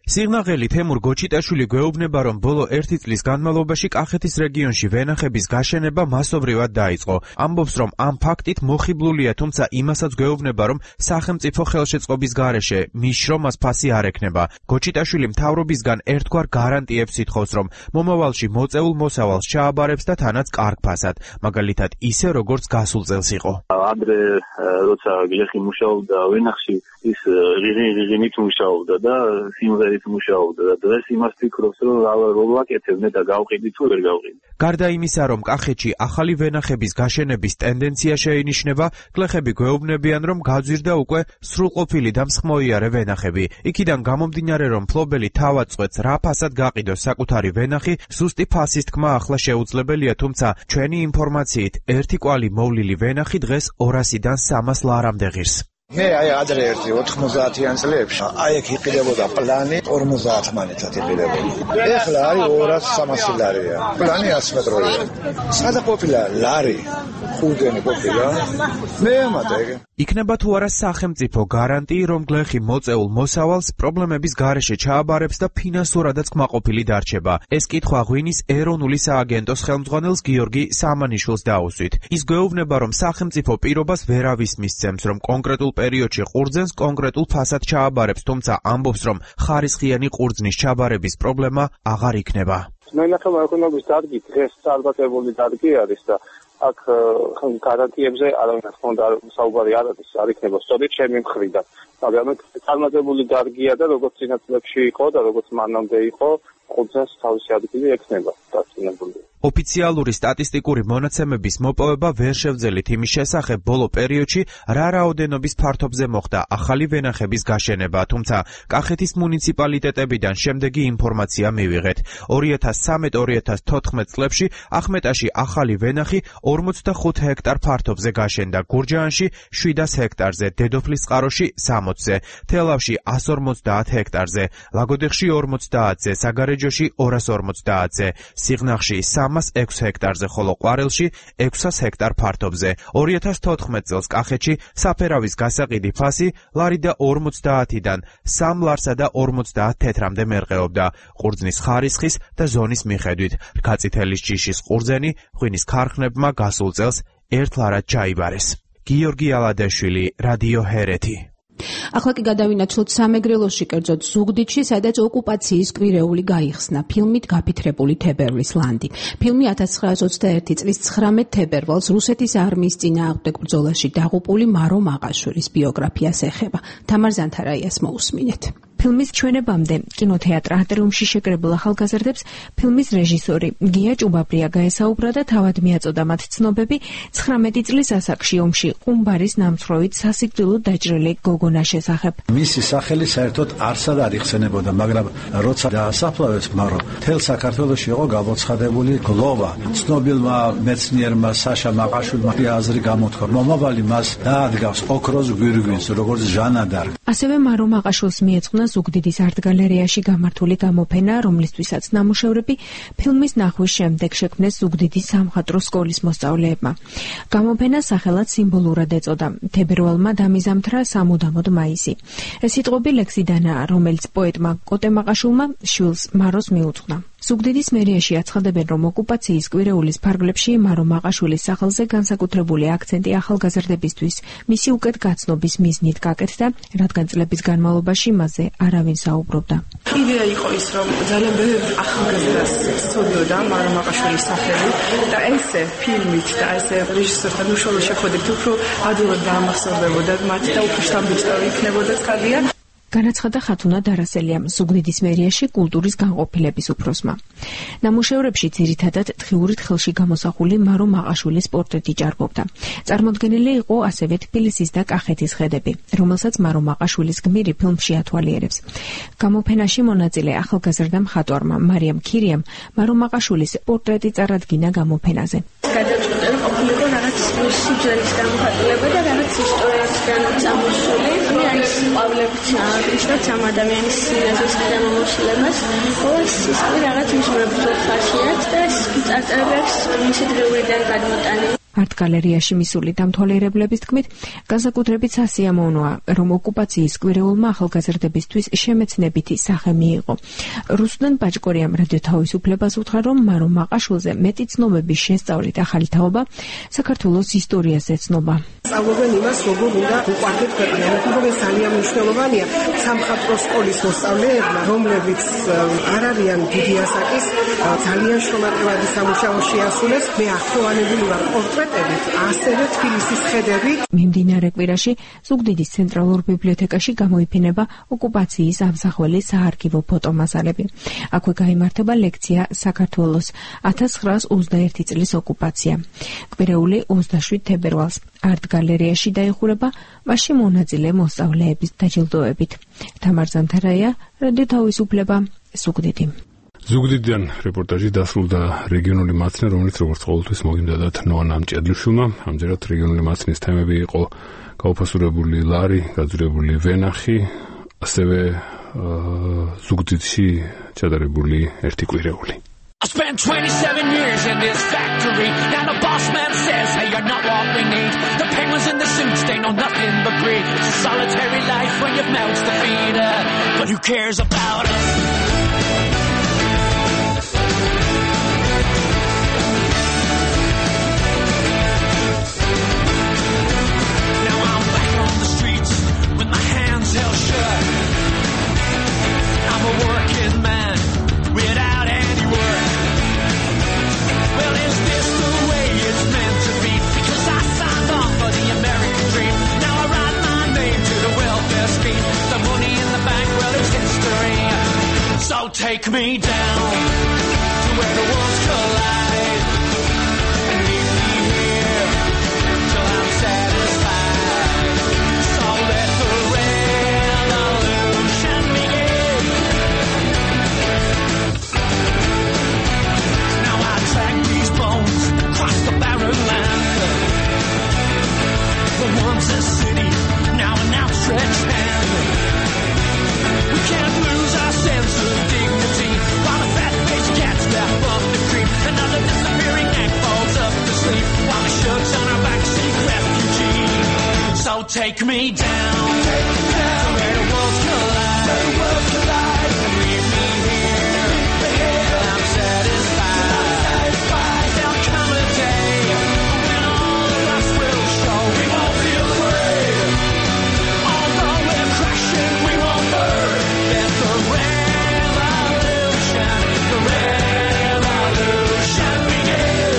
სიღნაღელი თემურ გოჩიტაშვილი გვეუბნება, რომ ბოლო 1 წლის განმავლობაში კახეთის რეგიონში ვენახების გაშენება მასობრივად დაიწყო. ამბობს, რომ ამ ფაქტით მოხიბლულია, თუმცა იმასაც გვეუბნება, რომ სახელმწიფო ხელშეწყობის გარეშე მის შრომას ფასი არ ექნება. გოჩიტაშვილი მთავრობისგან ერთგვარ გარანტიებს ითხოვს, რომ მომავალში მოწეულ მოსავალს ჩააბარებს და თანაც კარგ ფასად, მაგალითად ისე როგორც გასულ წელს იყო. ადრე როცა გლეხი მუშაობდა ვენახში, ის რიღინით მუშაობდა და სიმღერით მუშაობდა და დღეს იმას ფიქრობს, რომ რო ვაკეთებდე და გავყიდი თუ ვერ გავყიდი. გარდა იმისა, რომ კახეთში ახალი ვენახების გაშენების ტენდენცია შეინიშნება, გლეხები გვეუბნებიან, რომ გაძვირდა უკვე სრულყოფილი და მსხმოიარე ვენახები. იქიდან გამომდინარე, რომ მფლობელი თავად წვეთს რა ფასად გაყიდოს საკუთარი ვენახი, ზუსტი ფასის თქმა ახლა შეუძლებელია, თუმცა ჩვენი ინფორმაციით ერთი კვალი მოვლილი ვენახი დღეს 200-დან 300 ლარამდე ღირს. მე ადრე 90-იან წლებში აქ იყიდებოდა პლანი 50 მანეთად იყიდებოდა. ეხლა არის 200-300 ლარია. პლანი 100 მეტროია. სადა ყოფილა ლარი, ხუდენი ყოფილა. მე ამატე. იქნება თუ არა სახელმწიფო გარანტიი, რომ გლეხი მოწეულ მოსავალს პრობლემების გარეშე ჩააბარებს და ფინანსურადაც კმაყოფილი დარჩება. ეს კითხვა ღვინის ეროვნული სააგენტოს ხელმძღვანელს გიორგი სამანიშვილს დაუსვით. ის გვეუბნება, რომ სახელმწიფო პირობას ვერავის მისცემს, რომ კონკრეტულ პერიოდში ყურძენს კონკრეტულ ფასად ჩააბარებს, თუმცა ამბობს, რომ ხარისხიანი ყურძნის ჩაბარების პრობლემა აღარ იქნება. მენახება ეკონომიკის დარგი დღეს წარმატებული დარგი არის და აქ გარანტიებზე არავინ ხონდა საუბარი არ არის, არ იქნება სწორედ ჩემი მხრიდან. მაგრამ წარმატებული დარგია და როგორც წინა წლებში იყო და როგორც მანამდე იყო, ყურძენს თავისი ადგილი ექნება დაწინებული. ოფიციალური სტატისტიკური მონაცემების მოპოვება ვერ შევძელით იმის შესახებ, ბოლო პერიოდში რა რაოდენობის ფართობზე მოხდა ახალი ვენახების გაშენება, თუმცა კახეთის მუნიციპალიტეტებიდან შემდეგი ინფორმაცია მივიღეთ. 2013-2014 წლებში ახმეტაში ახალი ვენახი 45 ჰექტარ ფართობზე გაშენდა, გურჯაანში 700 ჰექტარზე, დედოფლისწყაროში 60-ზე, თელავში 150 ჰექტარზე, ლაგოდეხში 50-ზე, საგარეჯოში 250-ზე, სიღნაღში 306 ჰექტარზე, ხოლო ყვარელში 600 ჰექტარ ფართობზე. 2014 წელს კახეთში საფერავის გასაყიდი ფასი ლარი და 50-დან 3 ლარსა და 50 თეთრამდე მერყეობდა. ყურძნის ხარისხის და ზონის მიხედვით. რქაწითელის ჯიშის ყურძენი ღვინის ქარხნებმა გასულ წელს 1 ლარად ჩაიბარეს. გიორგი ალადაშვილი, რადიო ჰერეთი. ახლა კი გადავინაცვლოთ სამეგრელოში, კერძოდ ზუგდიდში, სადაც ოკუპაციის კვირეული გაიხსნა ფილმით გაფითრებული თებერვლის ლანდი. ფილმი 1921 წლის 19 თებერვალს რუსეთის არმიის წინააღმდეგ ბრძოლაში დაღუპული მარო მაყაშვილის ბიოგრაფიას ეხება. თამარ ზანთარაიას მოусმინეთ. ფილმის ჩვენებამდე კინოთეატრ ატრიუმში შეკრებულ ახალგაზრდებს ფილმის რეჟისორი გია ჭუბაბრია გაესაუბრა და თავად მიაწოდა მათ ცნობები 19 წლის ასაკში ომში ყუმბარის ნამცხროვით სასიკვდილოდ დაჭრილი გოგონას შესახებ. მისი სახელი საერთოდ არსად არ იხსენებოდა, მაგრამ როცა დაასაფლავეს მარო, მთელ საქართველოში იყო გამოცხადებული გლოვა. ცნობილმა მეცნიერმა საშა მაყაშვილმა აზრი გამოთქვა, მომავალი მას დაადგავს ოქროს გვირგვინს, როგორც ჟანადარ. ასევე მარო მაყაშვილს მიეძღვნა ზუგდიდის არტ-გალერეაში გამართული გამოფენა, რომლისთვისაც ნამუშევრები ფილმის ნახვის შემდეგ შექმნეს ზუგდიდის სამხატვრო სკოლის მოსწავლეებმა. გამოფენა სახელად სიმბოლურად ეწოდა თებერვალმა დამიზამთრა სამუდამოდ მაისი. ეს სიტყვები ლექსიდანაა, რომელიც პოეტმა კოტე მაყაშვილმა შვილს მაროს მიუძღვნა. ზუგდიდის მერიაში აცხადებენ, რომ ოკუპაციის კვირეულის ფარგლებში მარო მაყაშვილის სახელზე განსაკუთრებული აქცენტი ახალგაზრდებისთვის მისი უკეთ გაცნობის მიზნით გაკეთდა, რადგან წლების განმავლობაში მასზე არავინ საუბრობდა. იდეა იყო ის, რომ ძალიან ბევრი ახალგაზრდას სწორდება მარო მაყაშვილის სახელი და ესე ფილმით და ესე რეჟისორთან უშუალო შეხვედრით უფრო ადვილად დაამახსოვრდებოდა მათ და უფრო შთამბეჭდავი იქნებოდა ხალხი. განაცხადა ხათუნა დარასელიამ, ზუგდიდის მერიაში კულტურის განყოფილების უფროსმა. ნამუშევრებში ძირითადად თხიურით ხელში გამოსახული მარო მაყაშვილის პორტრეტი ჭარბობდა. წარმოდგენილი იყო ასევე თბილისის და კახეთის ხედები, რომელსაც მარო მაყაშვილის გმირი ფილმში ათვალიერებს. გამოფენაში მონაწილე ახალგაზრდა მხატვარმა მარიამ ქირიამ მარო მაყაშვილის პორტრეტი წარადგინა გამოფენაზე. გადაწყვეტილი ყოფილიყო რაღაც სიძველის გამოხატულება და რაღაც ისტორიისგან წამოსული. არის პავლეფი აღნიშნავს ამ ადამიანის სიძველის გამომშლებას, ყოველს ის რაღაც მისურების ხასიათს და წარწერებს მისი დღეურიდან გადმოტანილი. არტ-გალერეაში მისული დამთვალიერებლების თქმით, განსაკუთრებით სასიამოვნოა, რომ ოკუპაციის კვირეულმა ახალგაზრდებისთვის შემეცნებითი სახე მიიღო. რუსუდან ბაჭკორიამ რადიო თავისუფლებას უთხრა, რომ მარო მაყაშვილზე მეტი ცნობების შესწავლით ახალი თაობა საქართველოს ისტორიას ეცნობა. სწავლობენ იმას, როგორ უნდა უყვარდეთ ქვეყანა. ეს ძალიან მნიშვნელოვანია სამხატვრო სკოლის მოსწავლეებმა, რომლებიც არ არიან დიდი ასაკის, ძალიან შრომატევადი სამუშაო შეასრულეს. მე ახსოვანებული ვარ პორტრეტებით, ასევე თბილისის ხედებით. მიმდინარე კვირაში ზუგდიდის ცენტრალურ ბიბლიოთეკაში გამოიფინება ოკუპაციის ამსახველი საარქივო ფოტომასალები. აქვე გაიმართება ლექცია საქართველოს 1921 წლის ოკუპაცია. კვირეული 27 თებერვალს არტ-გალერეაში დაიხურება მასში მონაწილე მოსწავლეების დაჯილდოებით. თამარ ზამთარაია, რადიო თავისუფლება, ზუგდიდი. ზუგდიდიდან რეპორტაჟი დასრულდა რეგიონული მაცნე, რომელიც როგორც ყოველთვის მოგიმდადათ ნოანა მჭედლიშვილმა. ამჯერად რეგიონული მაცნის თემები იყო გაუფასურებული ლარი, გაძვრებული ვენახი, ასევე ზუგდიდში ჩატარებული ერთი კვირეული. I spent 27 years in this factory. Now the boss man says, hey, you're not what we need. The penguins in the suits, they know nothing but greed. It's a solitary life when you've mouths to feed. But who cares about us? Now I'm back on the streets with my hands held shut. I'm a working man without any work. Well, is this the way it's meant to be? Because I signed on for the American dream. Now I write my name to the welfare scheme. The money in the bank, well, it's history. So take me down to where the worlds collide and leave me here till I'm satisfied. So let the revolution begin. Now I track these bones across the barren land. For once a city, now an outstretched hand. We can't lose our sense of dignity while the fat-faced cats left off the creep. Another disappearing act falls up to sleep while the shirts on our backseat refugee. So take me down to where the worlds collide, and leave me here till I'm satisfied. There'll come a day when all of us will show we won't feel afraid. Although we're crashing, we won't burn. Let the revolution begin.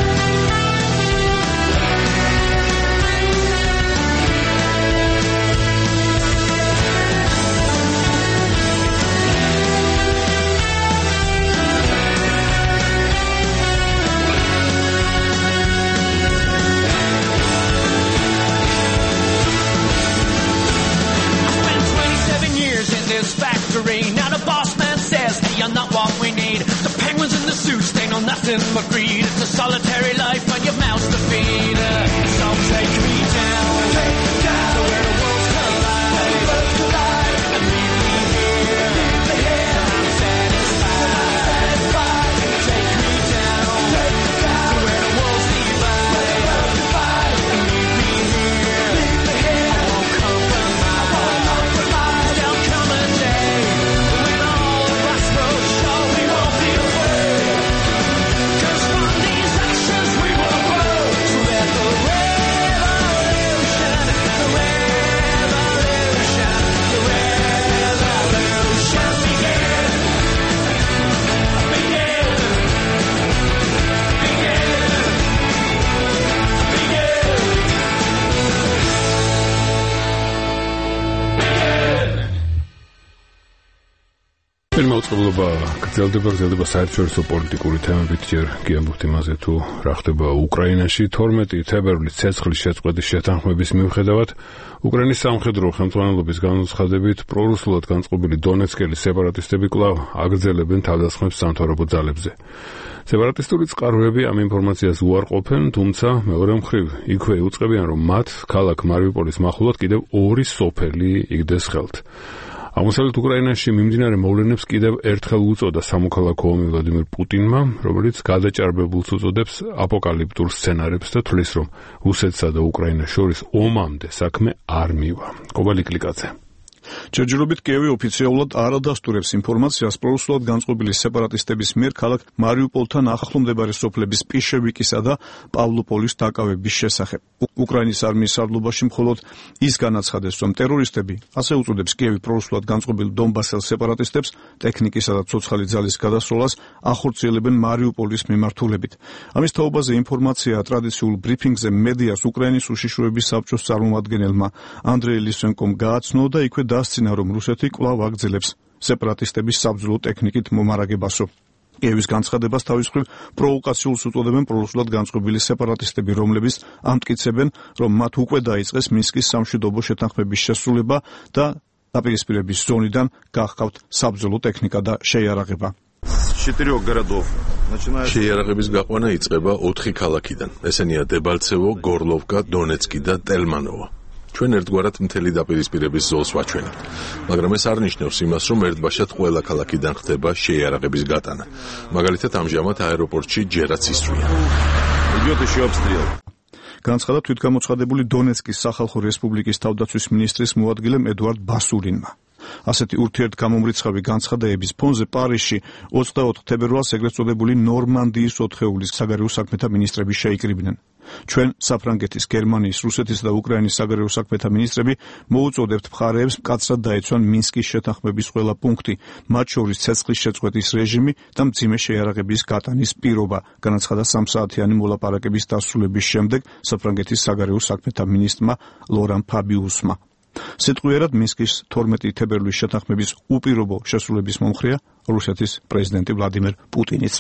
Factory. Now the boss man says, hey, you're not what we need. The penguins in the suits, they know nothing but greed. It's a solitary life on your mouths to feed. So take me down to where the worlds collide, and leave me here till I'm satisfied. Take me down to where the worlds divide, and leave me here. I won't compromise. There'll come a day when all of us will show we won't be afraid. 'Cause from these ashes we will grow. So let the revolution begin. მოწყობილობა გრძელდება საერთაშორისო პოლიტიკური თემებით. ჯერ გიამბობთ იმაზე, თუ რა ხდება უკრაინაში. 12 თებერვლის ცეცხლის შეწყვეტის შეთანხმების მიუხედავად უკრაინის სამხედრო ხელმძღვანელობის განუცხადებით პრორუსულად განწყობილი დონეცკელის სეპარატისტები კვლავ აგრძელებენ თავდასხმებს სამთავრობო ძალებზე. სეპარატისტული წყაროები ამ ინფორმაციას უარყოფენ, თუმცა მეორე მხრივ იქვე უწყებიან, რომ მათ ქალაქ მარიუპოლის მახლობლად კიდევ ორი სოფელი იგდეს ხელთ. აღმოსავლეთ უკრაინაში მიმდინარე მოვლენებს კიდევ ერთხელ უწოდა სამოქალაქო ომი ვლადიმერ პუტინმა, რომელიც გადაჭარბებულს უწოდებს აპოკალიფტურ სცენარებს და თვლის, რომ რუსეთსა და უკრაინას შორის ომამდე საქმე არ მივა. კობალი კლიკაძე. ჯერჯერობით კიევი ოფიციალურად არ ადასტურებს ინფორმაციას პრორუსულად განწყობილი სეპარატისტების მიერ ქალაქ მარიუპოლთან ახლომდებარე სოფლების პიშევიკისა და პავლოპოლის დაკავების შესახებ. უკრაინის არმიის სარდლობაში მხოლოდ ის განაცხადეს, რომ ტერორისტები, ასე უწოდებს კიევი პრორუსულად განწყობილ დონბასელ სეპარატისტებს, ტექნიკისა და ცოცხალი ძალის გადასროლას ახორციელებენ მარიუპოლის მიმართულებით. ამის თაობაზე ინფორმაცია ტრადიციულ ბრიფინგზე მედიას უკრაინის უშიშროების საბჭოს წარმომადგენელმა ანდრეი ლისენკომ გააცნო და იქვე დასცინა, რომ რუსეთი კვლავ აგრძელებს სეპარატისტების საბრძოლო ტექნიკით მომარაგებასო. კიევის განცხადებას თავის მხრივ პროვოკაციულს უწოდებენ პრორუსულად განწყობილი სეპარატისტები, რომლებიც ამტკიცებენ, რომ მათ უკვე დაიწყეს მინსკის სამშვიდობო შეთანხმების შესრულება და დაპირისპირების ზონიდან გახავთ საბრძოლო ტექნიკა და შეიარაღება. შეიარაღების გაყვანა იწყება 4 ქალაქიდან. ესენია დებალცევო, გორლოვკა, დონეცკი და ტელმანოვო. ჩვენ ერთგვარად მთელი დაპირისპირების ზოლს ვაჩვენებთ, მაგრამ ეს არ ნიშნავს იმას, რომ ერთბაშად ყველა ქალაქიდან ხდება შეიარაღების გატანა. მაგალითად, ამჟამად აეროპორტში ჯერაც ისწრია. განცხადა თვითგამოცხადებული დონეცკის სახალხო რესპუბლიკის თავდაცვის მინისტრის მოადგილემ ედუარდ ბასურინმა. ასეთი ურთიერთგამომრიცხავი განცხადების ფონზე პარიზში 24 თებერვალს ეგრეთ წოდებული ნორმანდიის 4-ეულის საგარეო საქმეთა მინისტრები შეიკრიბნენ. ჩვენ საფრანგეთის, გერმანიის, რუსეთის და უკრაინის საგარეო საქმეთა მინისტრები მოუწოდებთ მხარეებს მკაცრად დაეცვან მინსკის შეთანხმების ყველა პუნქტი, მათ შორის ცეცხლის შეწყვეტის რეჟიმი და მძიმე შეიარაღების გატანის პირობა, განაცხადა 3 საათიანი მოლაპარაკების დასრულების შემდეგ საფრანგეთის საგარეო საქმეთა მინისტრმა ლორან ფაბიუსმა. სიტყვიერად მინსკის 12 თებერვლის შეთანხმების უპირობო შესრულების მომხრეა რუსეთის პრეზიდენტი ვლადიმერ პუტინიც.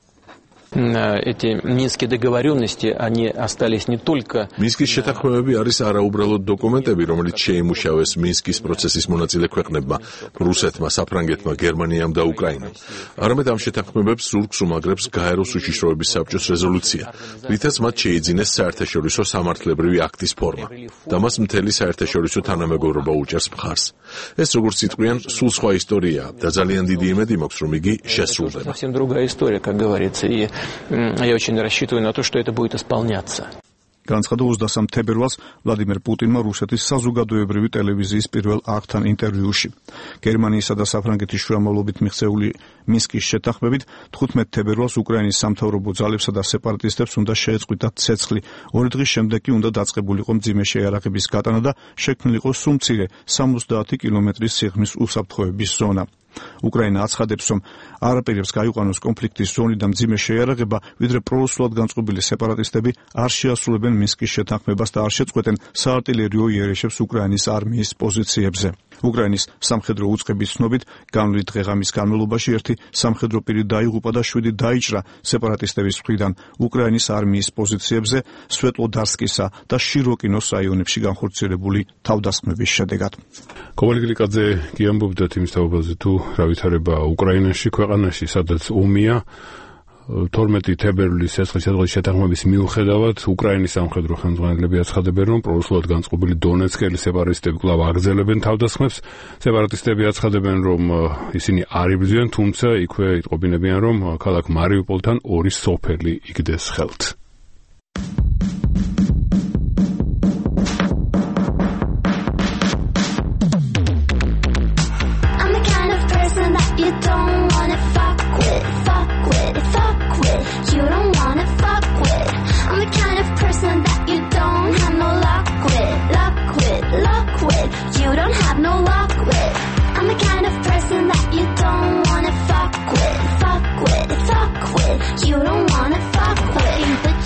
Эти минские договоренности, они остались не только... მინსკის შეთანხმებები არის არაუბრალოდ დოკუმენტები, რომელიც შეიმუშავეს მინსკის პროცესის მონაწილე ქვეყნებმა, რუსეთმა, საფრანგეთმა, გერმანიამ და უკრაინამ. არამედ ამ შეთანხმებებს ზურგს უმაგრებს გაეროს უშიშროების საბჭოს რეზოლუცია, რითაც მათ შეიძინეს საერთაშორისო სამართლებრივი აქტის ფორმა და მას მთელი საერთაშორისო თანამეგობრობა უჭერს მხარს. ეს როგორც იტყვიან, სულ სხვა ისტორიაა და ძალიან დიდი იმედი მაქვს, რომ იგი შესრულდება. Совсем другая история, как говорится, и я очень рассчитываю на то, что это будет исполняться. განცხადა 23 თებერვალს ვლადიმერ პუტინმა რუსეთის საზოგადოებრივი ტელევიზიის პირველ არხთან ინტერვიუში. გერმანიისა და საფრანგეთის შუამავლობით მიღწეული მინსკის შეთანხმებით 15 თებერვალს უკრაინის სამთავრობო ძალებსა და სეპარატისტებს უნდა შეეწყვიტათ ცეცხლი. 2 დღის შემდეგ კი უნდა დაწყებულიყო მძიმე შეიარაღების გატანა და შექმნილიყო სულ მცირე 70 კილომეტრის სიღრმის უსაფრთხოების ზონა. უკრაინა აცხადებს, რომ არაპირებს გაიყვანოს კონფლიქტის ზონი და მძიმე შეიარაღება, ვიდრე პრორუსულად განწყობილი სეპარატისტები არ შეასრულებენ მინსკის შეთანხმებას და არ შეწყვეტენ საარტილერიო იერიშებს უკრაინის არმიის პოზიციებზე. უკრაინის სამხედრო უწყების ცნობით, განვლილი დღე-ღამის განმავლობაში ერთი სამხედრო პირი დაიღუპა და 7 დაიჭრა სეპარატისტების მხრიდან უკრაინის არმიის პოზიციებზე სვეტლოდარსკისა და შიროკინოს რაიონებში განხორციელებული თავდასხმების შედეგად. კობალი კლიკაძე კი ამბობდა იმის თაობაზე, თუ რა ვითარება უკრაინაში, ქვეყანაში, სადაც ომია. 12 თებერვლის ცეცხლის შეთანხმების მიუხედავად უკრაინის სამხედრო ხელმძღვანელები აცხადებენ, რომ პრორუსულად განწყობილი დონეცკელი სეპარატისტები კვლავ აგრძელებენ თავდასხმებს. სეპარატისტები აცხადებენ, რომ ისინი არ იბრძვიან, თუმცა იქვე იტყობინებიან, რომ ქალაქ მარიუპოლთან 2 სოფელი იგდეს ხელთ. You don't wanna fuck with.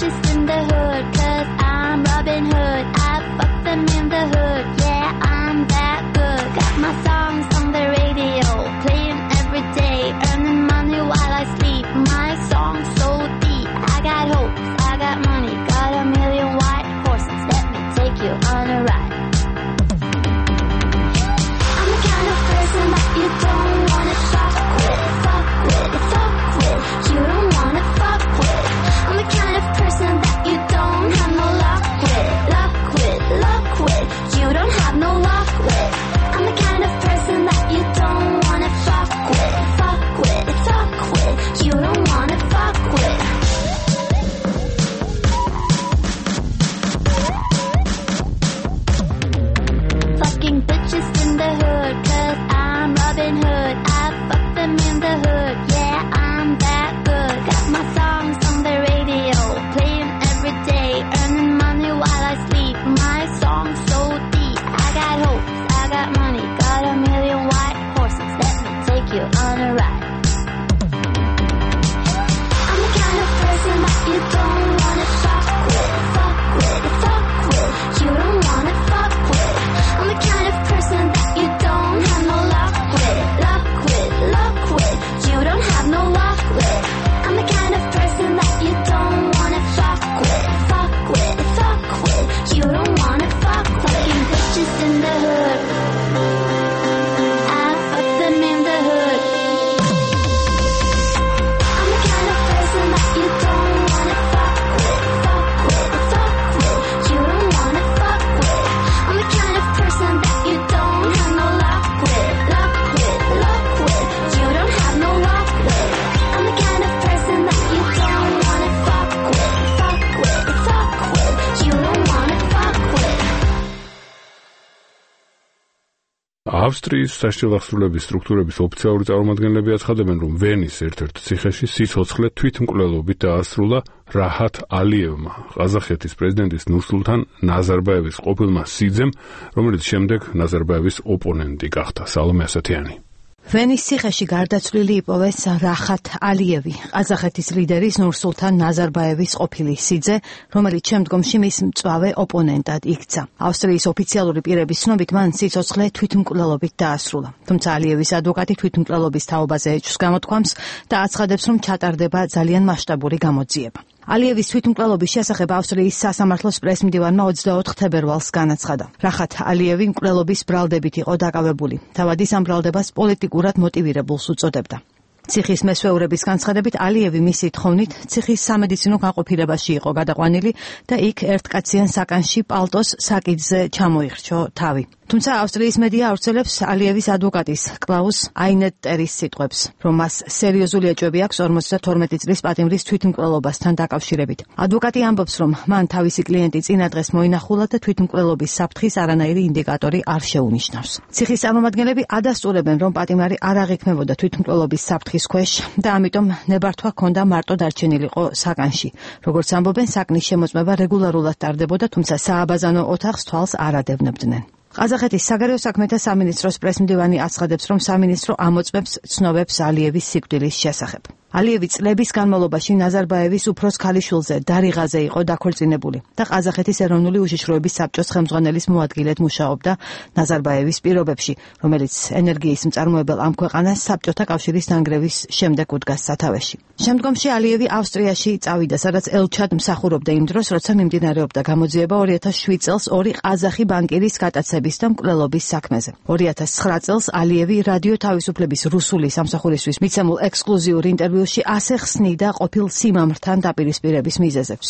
ავსტრიის საშილახსრულების სტრუქტურების ოფიციალური წარმომადგენლები აცხადებენ, რომ ვენის ერთ-ერთ ციხეში სიცოცხლე თვითმკვლელობით დაასრულა რაჰათ ალიევმა, ყაზახეთის პრეზიდენტის ნურსულთან ნაზარბაევის ყოფილმა სიძემ, რომელიც შემდეგ ნაზარბაევის ოპონენტი გახდა. სალომე ასათიანი. ვენის ციხეში გარდაცვლილი იპოვეს რაჰათ ალიევი, ყაზახეთის ლიდერის ნურსულთან ნაზარბაევის ყოფილი სიძე, რომელიც შემდგომში მის მწვავე ოპონენტად იქცა. ავსტრიის ოფიციალური პირების ცნობით მან სიცოცხლე თვითმკვლელობით დაასრულა. თუმცა ალიევის ადვოკატი თვითმკვლელობის თაობაზე ეჭვს გამოთქვამს და აცხადებს, რომ ჩატარდება ძალიან მასშტაბური გამოძიება. ალიევის თვითმკვლელობის შესახებ ავსტრიის სასამართლოს პრესმდივანმა 24 თებერვალს განაცხადა. რაჰათ ალიევი მკვლელობის ბრალდებით იყო დაკავებული. თავად ის ამ ბრალდებას პოლიტიკურად მოტივირებულს უწოდებდა. ციხის მესვეურების განცხადებით ალიევი მისი თხოვნით ციხის სამედიცინო განყოფილებაში იყო გადაყვანილი და იქ ერთკაციან საკანში პალტოს საკიდზე ჩამოიხრჩო თავი. თუმცა ავსტრიის მედია ავრცელებს ალიევის ადვოკატის კლაუს აინეტტერის სიტყვებს, რომ მას სერიოზული ეჭვები აქვს 52 წლის პატიმრის თვითმკვლელობასთან დაკავშირებით. ადვოკატი ამბობს, რომ მან თავისი კლიენტი წინა დღეს მოინახულა და თვითმკვლელობის საფრთხის არანაირი ინდიკატორი არ შეუნიშნავს. ციხის წარმომადგენლები ადასტურებენ, რომ პატიმარი არ აღიქმებოდა თვითმკვლელობის საფრთხის ქვეშ და ამიტომ ნებართვა ჰქონდა მარტო დარჩენილიყო საკანში. როგორც ამბობენ, საკნის შემოწმება რეგულარულად ტარდებოდა, თუმცა სააბაზანო ოთახს თვალს არ ადევნებდნენ. ყაზახეთის საგარეო საქმეთა სამინისტროს პრესმდივანი აცხადებს, რომ სამინისტრო ამოწმებს ცნობებს ალიევის სიკვდილის შესახებ. ალიევი წლების განმავლობაში ნაზარბაევის უფროს ქალიშვილზე დარიღაზე იყო დაქორწინებული და ყაზახეთის ეროვნული უშიშროების საბჭოს ხელმძღვანელის მოადგილედ მუშაობდა ნაზარბაევის პირობებში, რომელიც ენერგიის მწარმოებელ ამ ქვეყანას საბჭოთა კავშირის დანგრევის შემდეგ უდგას სათავეში. შემდგომში ალიევი ავსტრიაში წავიდა, სადაც ელჩად მსახურობდა იმ დროს, როცა მიმდინარეობდა გამოძიება 2007 წელს ორი ყაზახი ბანკირის გატაცების და მკვლელობის საქმეზე. 2009 წელს ალიევი რადიო თავისუფლების რუსული სამსახურისთვის მიცემულ ექსკლუზიურ ინტერვიუში ასე ხსნიდა ყოფილ სიმამრთან დაპირისპირების მიზეზებს.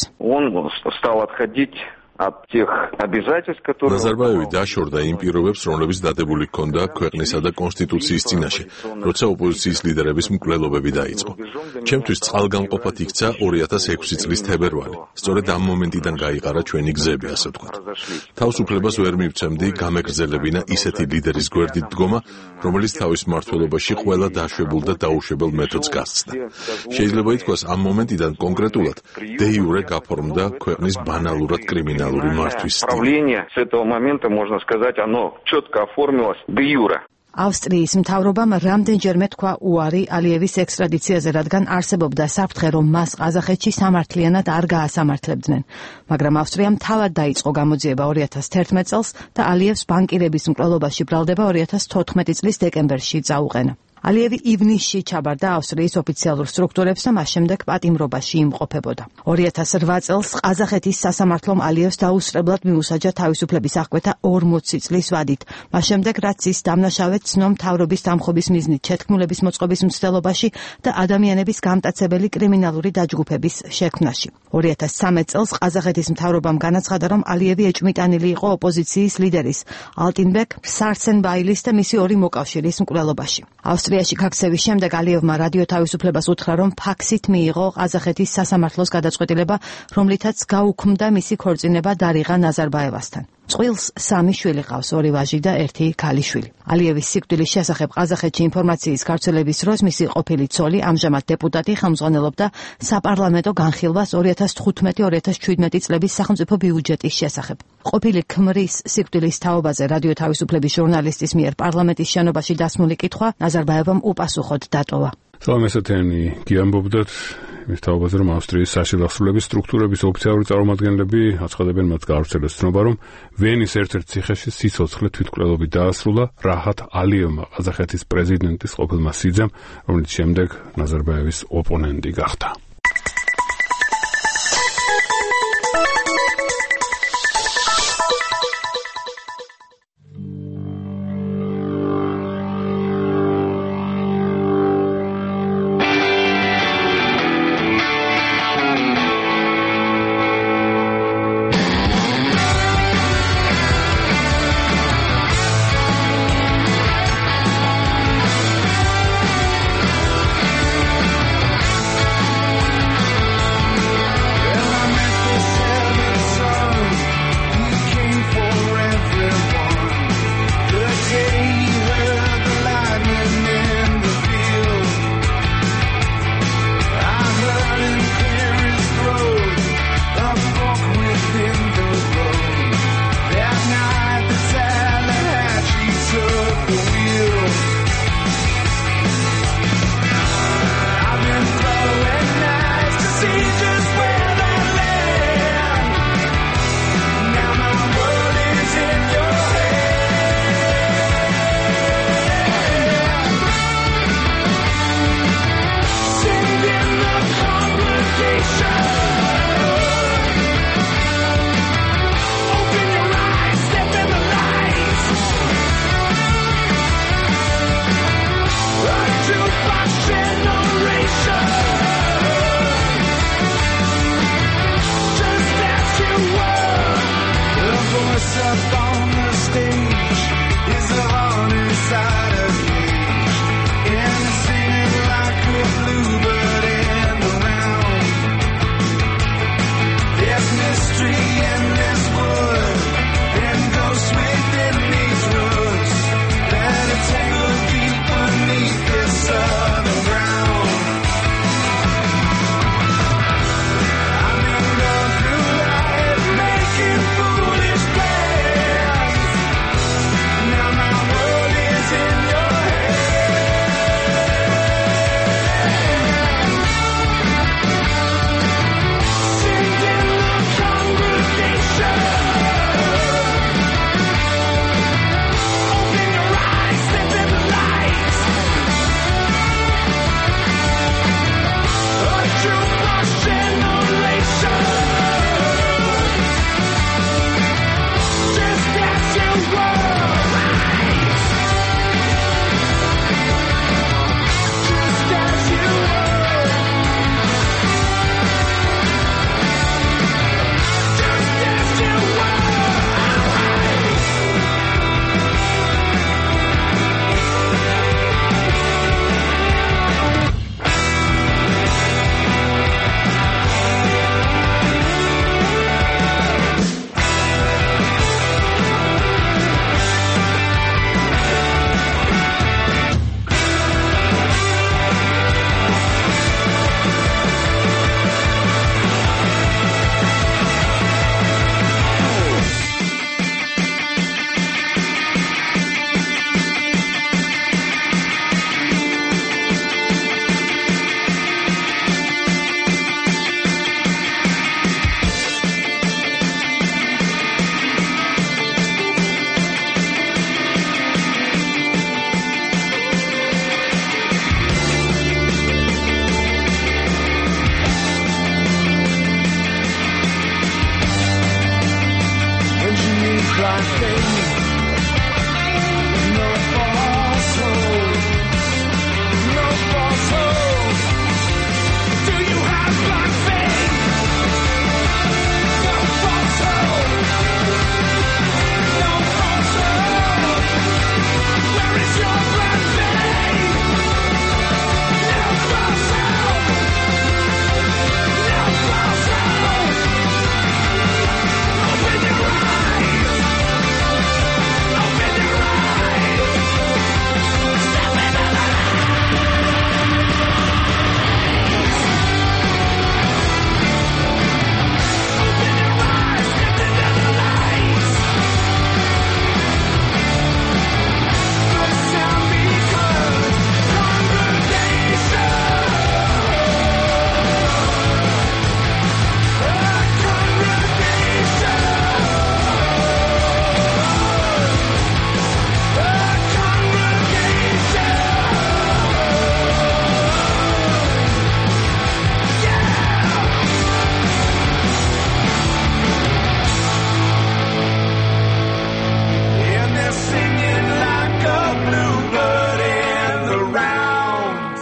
ნაზარბაევი დაშორდა იმ პირობებს, რომლებიც დადებული ჰქონდა ქვეყნისა და კონსტიტუციის წინაშე, როცა ოპოზიციის ლიდერების მკვლელობები დაიწყო. ჩემთვის წყალგამყოფად იქცა 2006 წლის თებერვალი. სწორედ ამ მომენტიდან გაიყარა ჩვენი გზები, ასე ვთქვათ. თავისუფლებას ვერ მივცემდი გამეგრძელებინა ისეთი ლიდერის გვერდით დგომა, რომელიც თავის მმართველობაში ყველა დაშვებულ და დაუშვებელ მეთოდს გასცდა. შეიძლება ითქვას, ამ მომენტიდან კონკრეტულად დე იურე გაფორმდა ქვეყნის ბანალურად კრიმინალური Правление с этого момента, можно сказать, оно четко оформилось де юре. ავსტრიის მთავრობამ რამდენჯერმე თქვა უარი ალიევის ექსტრადიციაზე, რადგან არსებობდა საფრთხე, რომ მას ყაზახეთში სამართლიანად არ გაასამართლებდნენ. მაგრამ ავსტრიამ თავად დაიწყო გამოძიება 2011 წელს და ალიევს ბანკირების მკვლელობაში ბრალდება 2014 წლის დეკემბერში წაუყენა. ალიევი ივნისში ჩაბარდა ავსტრიის ოფიციალურ სტრუქტურებს და მას შემდეგ პატიმრობაში იმყოფებოდა. 2008 წელს ყაზახეთის სასამართლომ ალიევს დაუსწრებლად მიუსაჯა თავისუფლების აღკვეთა 40 წლის ვადით. მას შემდეგ, რაც ის დამნაშავედ ცნო მთავრობის დამხობის მიზნით შეთქმულების მოწყობის მცდელობაში და ადამიანების გამტაცებელი კრიმინალური დაჯგუფების შექმნაში. 2013 წელს ყაზახეთის მთავრობამ განაცხადა, რომ ალიევი ეჭვმიტანილი იყო ოპოზიციის ლიდერის ალტინბეკ სარცენბაილის და მისი ორი მოკავშირის მკვლელობაში. ავსტრიაში გაქცევის შემდეგ ალიევმა რადიო თავისუფლებას უთხრა, რომ ფაქსით მიიღო ყაზახეთის სასამართლოს გადაწყვეტილება, რომლითაც გაუქმდა მისი ქორწინება დარიღა ნაზარბაევასთან. წყვილს 3 შვილი ყავს, 2 ვაჟი და 1 ქალიშვილი. ალიევის სიკვდილის შესახებ ყაზახეთში ინფორმაციის გავრცელების დროს მისი ყოფილი ცოლი, ამჟამად დეპუტატი, ხელმძღვანელობდა საპარლამენტო განხილვას 2015-2017 წლების სახელმწიფო ბიუჯეტის შესახებ. ყოფილი ქმრის სიკვდილის თაობაზე რადიო თავისუფლების ჟურნალისტის მიერ პარლამენტის შენობაში დასმული კითხვა ნაზარბაევამ უპასუხოდ დატოვა. სალამესათიანი გიამბობდათ იმის თაობაზე, რომ ავსტრიის საშილახსრულების სტრუქტურების ოფიციალური წარმომადგენლები აცხადებენ მათ გავრცელეს ცნობა, რომ ვენის ერთ-ერთ ციხეში სიცოცხლე თვითმკვლელობით დაასრულა რაჰათ ალიევმა, ყაზახეთის პრეზიდენტის ყოფილმა სიძემ, რომელიც შემდეგ ნაზარბაევის ოპონენტი გახდა. up on the stage is the heart inside of me, and it's singing like a bluebird in the round. There's mystery in this wood, and ghosts within these roots that are tangled deep beneath this southern ground. I've been going through life making foolish plans. Now my world is in your hands. Sing in the congregation. Open your eyes, step in the light. A true lost generation. Just as you were, right? Just as you were. Just as you engineers like faith, no false hope, no false hope. Do you have blind faith? No false hope, no false hope. Where is your blind faith? No false hope, no false hope. Open your eyes. Open your eyes. Step into the light. Open your eyes. Step into the light. The sound becomes congregation. A congregation. And they're singing like a bluebird in the round.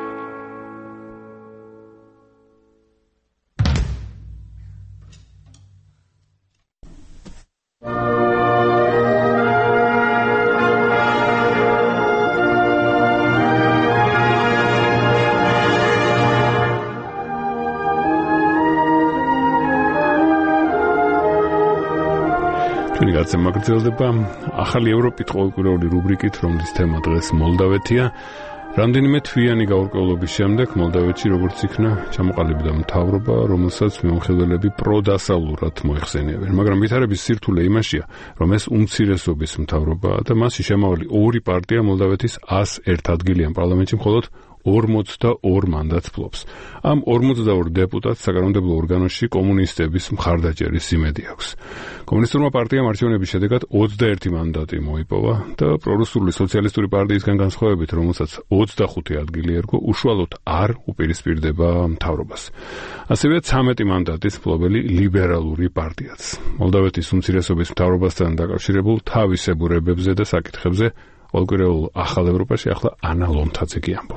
ჩვენი გაცემა გრძელდება ახალი ევროპით ყოველკვირეული რუბრიკით, რომლის თემა დღეს მოლდავეთია. რამდენიმე თვიანი გაურკვევლობის შემდეგ მოლდავეთში როგორც იქნა ჩამოყალიბდა მთავრობა, რომელსაც მეომხილველები პროდასავლურად მოიხსენიებენ. მაგრამ ვითარების სირთულე იმაშია, რომ ეს უმცირესობის მთავრობაა და მასში შემავალი ორი პარტია მოლდავეთის 101 ადგილიან პარლამენტში მხოლოდ 42 მანდატს ფლობს. ამ 42 დეპუტატს საკანონმდებლო ორგანოში კომუნისტების მხარდაჭერის იმედი აქვს. კომუნისტურმა პარტიამ არჩევნების შედეგად 21 მანდატი მოიპოვა და პრორუსული სოციალისტური პარტიისგან განსხვავებით, რომელსაც 25 ადგილი ერგო, უშუალოდ არ უპირისპირდება მთავრობას. ასევე 13 მანდატის მფლობელი ლიბერალური პარტიაც. მოლდავეთის უმცირესობის მთავრობასთან დაკავშირებულ თავისებურებებზე და საკითხებზე ყოველკვირეულ ახალ ევროპაში ახლა ანა ლომთაძე კი ამბობს.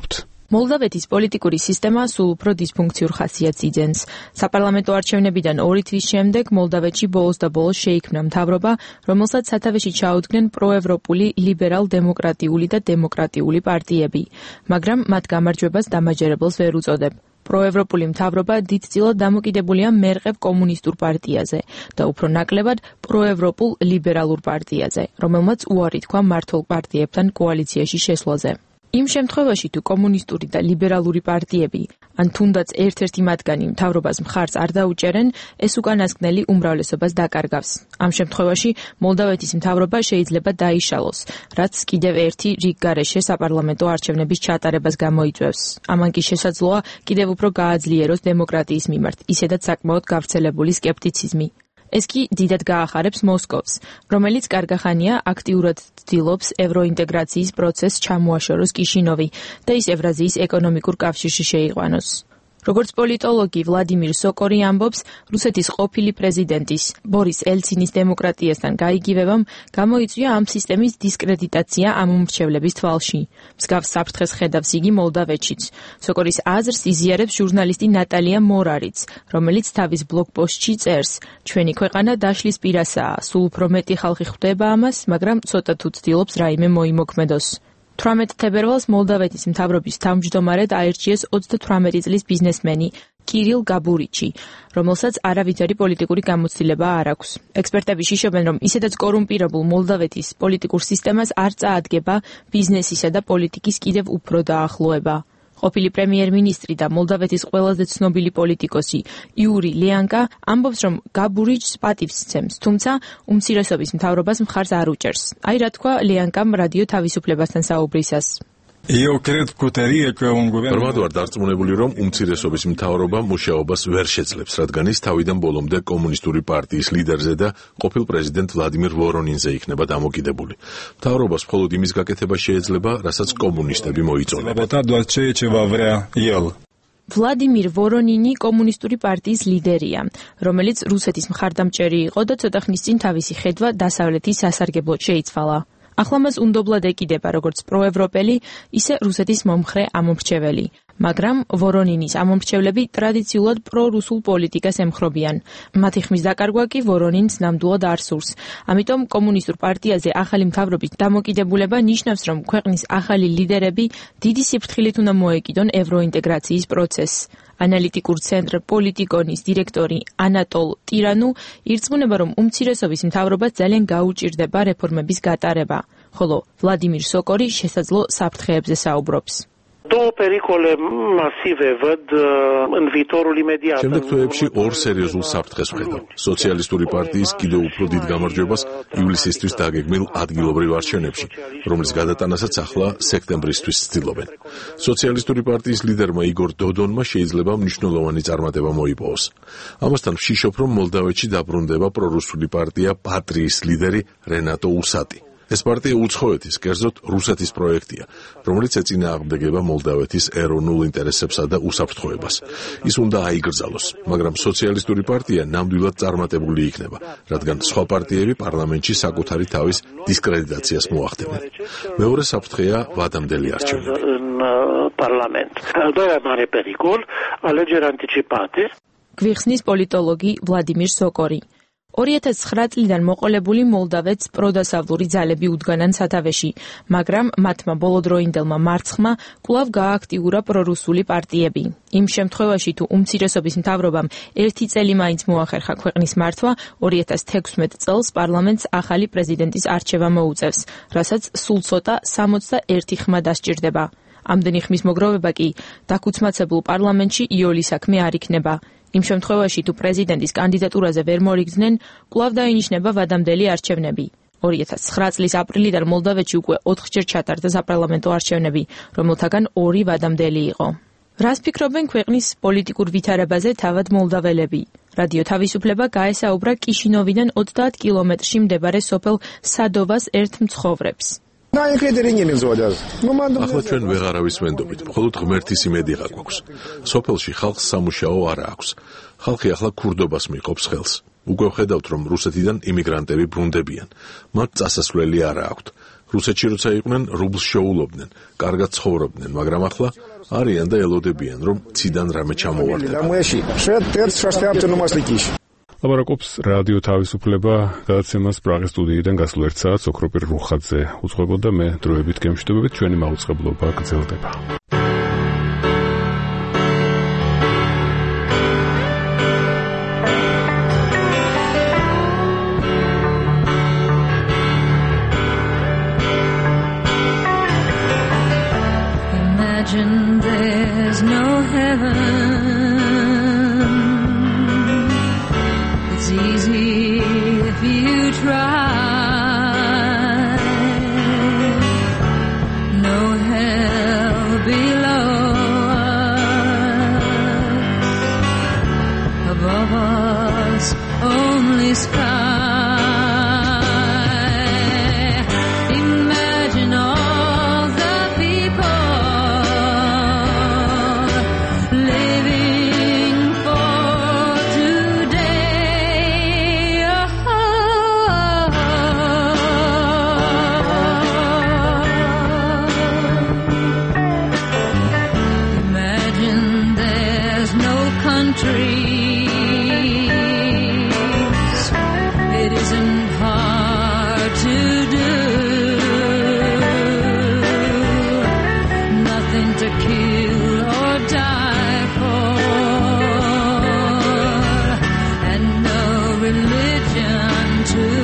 მოლდავეთის პოლიტიკური სისტემა სულ უფრო დისფუნქციურ ხასიათს იძენს. საპარლამენტო არჩევნებიდან 2 თვის შემდეგ მოლდავეთში ბოლოს და ბოლოს შეიქმნა მთავრობა, რომელსაც სათავეში ჩაუდგნენ პროევროპული, ლიბერალ-დემოკრატიული და დემოკრატიული პარტიები, მაგრამ მათ გამარჯვებას დამაჯერებელს ვერ უწოდებ. პროევროპული მთავრობა დიდწილად დამოკიდებულია მერყევ კომუნისტურ პარტიაზე და უფრო ნაკლებად პროევროპულ ლიბერალურ პარტიაზე, რომელმაც უარი თქვა მმართველ პარტიებთან კოალიციაში შესვლაზე. იმ შემთხვევაში თუ კომუნისტური და ლიბერალური პარტიები ან თუნდაც ერთ-ერთი მათგანი მთავრობას მხარს არ დაუჭერენ, ეს უკანასკნელი უმრავლესობას დაკარგავს. ამ შემთხვევაში მოლდავეთის მთავრობა შეიძლება დაიშალოს, რაც კიდევ ერთი რიგ გარეშე საპარლამენტო არჩევნების ჩატარებას გამოიწვევს. ამან კი შესაძლოა კიდევ უფრო გააძლიეროს დემოკრატიის მიმართ, ისედაც საკმაოდ გავრცელებული სკეპტიციზმი. ეს კი დიდად გაახარებს მოსკოვს, რომელიც კარგახანია აქტიურად ცდილობს ევროინტეგრაციის პროცესს ჩამოაშოროს კიშინოვი და ის ევრაზიის ეკონომიკურ კავშირში შეიყვანოს. როგორც პოლიტოლოგი ვლადიმირ სოკორი ამბობს, რუსეთის ყოფილი პრეზიდენტის ბორის ელცინის დემოკრატიასთან გაიგივებამ გამოიწვია ამ სისტემის დისკრედიტაცია ამ უმრჩევლების თვალში. მსგავს საფრთხეს ხედავს იგი მოლდავეთშიც. სოკორის აზრს იზიარებს ჟურნალისტი ნატალია მორარიც, რომელიც თავის ბლოგპოსტში წერს: ჩვენი ქვეყანა დაშლის პირასაა, სულ უფრო მეტი ხალხი ხვდება ამას, მაგრამ ცოტა თუ ცდილობს რაიმე მოიმოქმედოს. 18 თებერვალს მოლდავეთის მთავრობის თავმჯდომარედ აირჩიეს 38 წლის ბიზნესმენი კირილ გაბურიჩი, რომელსაც არავითარი პოლიტიკური გამოცდილება არ აქვს. ექსპერტები შიშობენ, რომ ისედაც კორუმპირებულ მოლდავეთის პოლიტიკურ სისტემას არ წაადგება ბიზნესისა და პოლიტიკის კიდევ უფრო დაახლოება. ყოფილი პრემიერ-მინისტრი და მოლდავეთის ყველაზე ცნობილი პოლიტიკოსი იური ლიანკა ამბობს, რომ გაბურიჩს პატივს სცემს, თუმცა უმცირესობის მთავრობას მხარს არ უჭერს. აი რა თქვა ლიანკამ რადიო თავისუფლებასთან საუბრისას. ბრმად ვარ დარწმუნებული, რომ უმცირესობის მთავრობა მუშაობას ვერ შეძლებს, რადგან ის თავიდან ბოლომდე კომუნისტური პარტიის ლიდერზე და ყოფილ პრეზიდენტ ვლადიმირ ვორონინზე იქნება დამოკიდებული. მთავრობას მხოლოდ იმის გაკეთება შეიძლება, რასაც კომუნისტები მოიწონებენ. ვლადიმირ ვორონინი კომუნისტური პარტიის ლიდერია, რომელიც რუსეთის მხარდამჭერი იყო და ცოტა ხნის წინ თავისი ხედვა დასავლეთის სასარგებლოდ შეიცვალა. ახლა მას უნდობლად ეკიდება როგორც პროევროპელი, ისე რუსეთის მომხრე ამომრჩეველი. მაგრამ ვორონინის ამომრჩევლები ტრადიციულად პრორუსულ პოლიტიკას ემხრობიან. მათი ხმის დაკარგვა კი ვორონინს ნამდვილად არ სურს. ამიტომ კომუნისტურ პარტიაზე ახალი მთავრობის დამოკიდებულება ნიშნავს, რომ ქვეყნის ახალი ლიდერები დიდი სიფრთხილით უნდა მოეკიდონ ევროინტეგრაციის პროცესს. ანალიტიკურ ცენტრ პოლიტიკონის დირექტორი ანატოლ ტირანუ ირწმუნება, რომ უმცირესობის მთავრობას ძალიან გაუჭირდება რეფორმების გატარება, ხოლო ვლადიმირ სოკორი შესაძლო საფრთხეებზე საუბრობს. შემდეგ თვეებში ორ სერიოზულ საფრთხეს ვხედავ. სოციალისტური პარტიის კიდევ უფრო დიდ გამარჯვებას ივლისისთვის დაგეგმილ ადგილობრივ არჩევნებში, რომლის გადატანასაც ახლა სექტემბრისთვის ცდილობენ. სოციალისტური პარტიის ლიდერმა იგორ დოდონმა შეიძლება მნიშვნელოვანი წარმატება მოიპოვოს. ამასთან ვშიშობ, რომ მოლდავეთში დაბრუნდება პრორუსული პარტია პატრიის ლიდერი რენატო უსატი. ეს პარტია უცხოეთის, კერძოდ რუსეთის პროექტია, რომელიც ეწინააღმდეგება მოლდავეთის ეროვნულ ინტერესებსა და უსაფრთხოებას. ის უნდა აიგრძალოს, მაგრამ სოციალისტური პარტია ნამდვილად წარმატებული იქნება, რადგან სხვა პარტიები პარლამენტში საკუთარი თავის დისკრედიტაციას მოახდენენ. მეორე საფრთხეა ვადამდელი არჩევნები. გვიხსნის პოლიტოლოგი ვლადიმირ სოკორი. 2009 წლიდან მოყოლებული მოლდავეთს პროდასავლური ძალები უდგანან სათავეში, მაგრამ მათმა ბოლოდროინდელმა მარცხმა კვლავ გააქტიურა პრორუსული პარტიები. იმ შემთხვევაში, თუ უმცირესობის მთავრობამ ერთი წელი მაინც მოახერხა ქვეყნის მართვა, 2016 წელს პარლამენტს ახალი პრეზიდენტის არჩევა მოუწევს, რასაც სულ ცოტა 61 ხმა დასჭირდება. ამდენი ხმის მოგროვება კი დაქუცმაცებულ პარლამენტში იოლი საქმე არ იქნება. იმ შემთხვევაში, თუ პრეზიდენტის კანდიდატურაზე ვერ მორიგდნენ, კვლავ დაინიშნება ვადამდელი არჩევნები. 2009 წლის აპრილიდან მოლდავეთში უკვე 4-ჯერ ჩატარდა საპარლამენტო არჩევნები, რომელთაგან 2 ვადამდელი იყო. რას ფიქრობენ ქვეყნის პოლიტიკურ ვითარებაზე თავად მოლდაველები? რადიო თავისუფლება გაესაუბრა კიშინოვიდან 30 კილომეტრში მდებარე სოფელ სადოვას ერთ მცხოვრებს. ახლა ჩვენ ვეღარავის ვენდობით, მხოლოდ ღმერთის იმედი გაგვაქვს. სოფელში ხალხს სამუშაო არ აქვს. ხალხი ახლა ქურდობას მიყოფს ხელს. უკვე ვხედავთ, რომ რუსეთიდან იმიგრანტები ბრუნდებიან. მათ წასასვლელი არ აქვთ. რუსეთში როცა იყვნენ, რუბლს შეულობდნენ, კარგად ცხოვრობდნენ, მაგრამ ახლა არიან და ელოდებიან, რომ ციდან რამე ჩამოვარდება. ლაპარაკობს რადიო თავისუფლება გადაცემას პრაღის სტუდიიდან გასულ 1 საათს ოქროპირ რუხაძე უძღვებოდა, მე დროებით გემშვიდობებით, ჩვენი მაუწყებლობა გრძელდება. Imagine there's no heaven. It's easy if you try. No hell below us. Above us, only sky. Imagine all the people living for today. Imagine there's no countries. It isn't hard to do. Nothing to kill or die for, and no religion to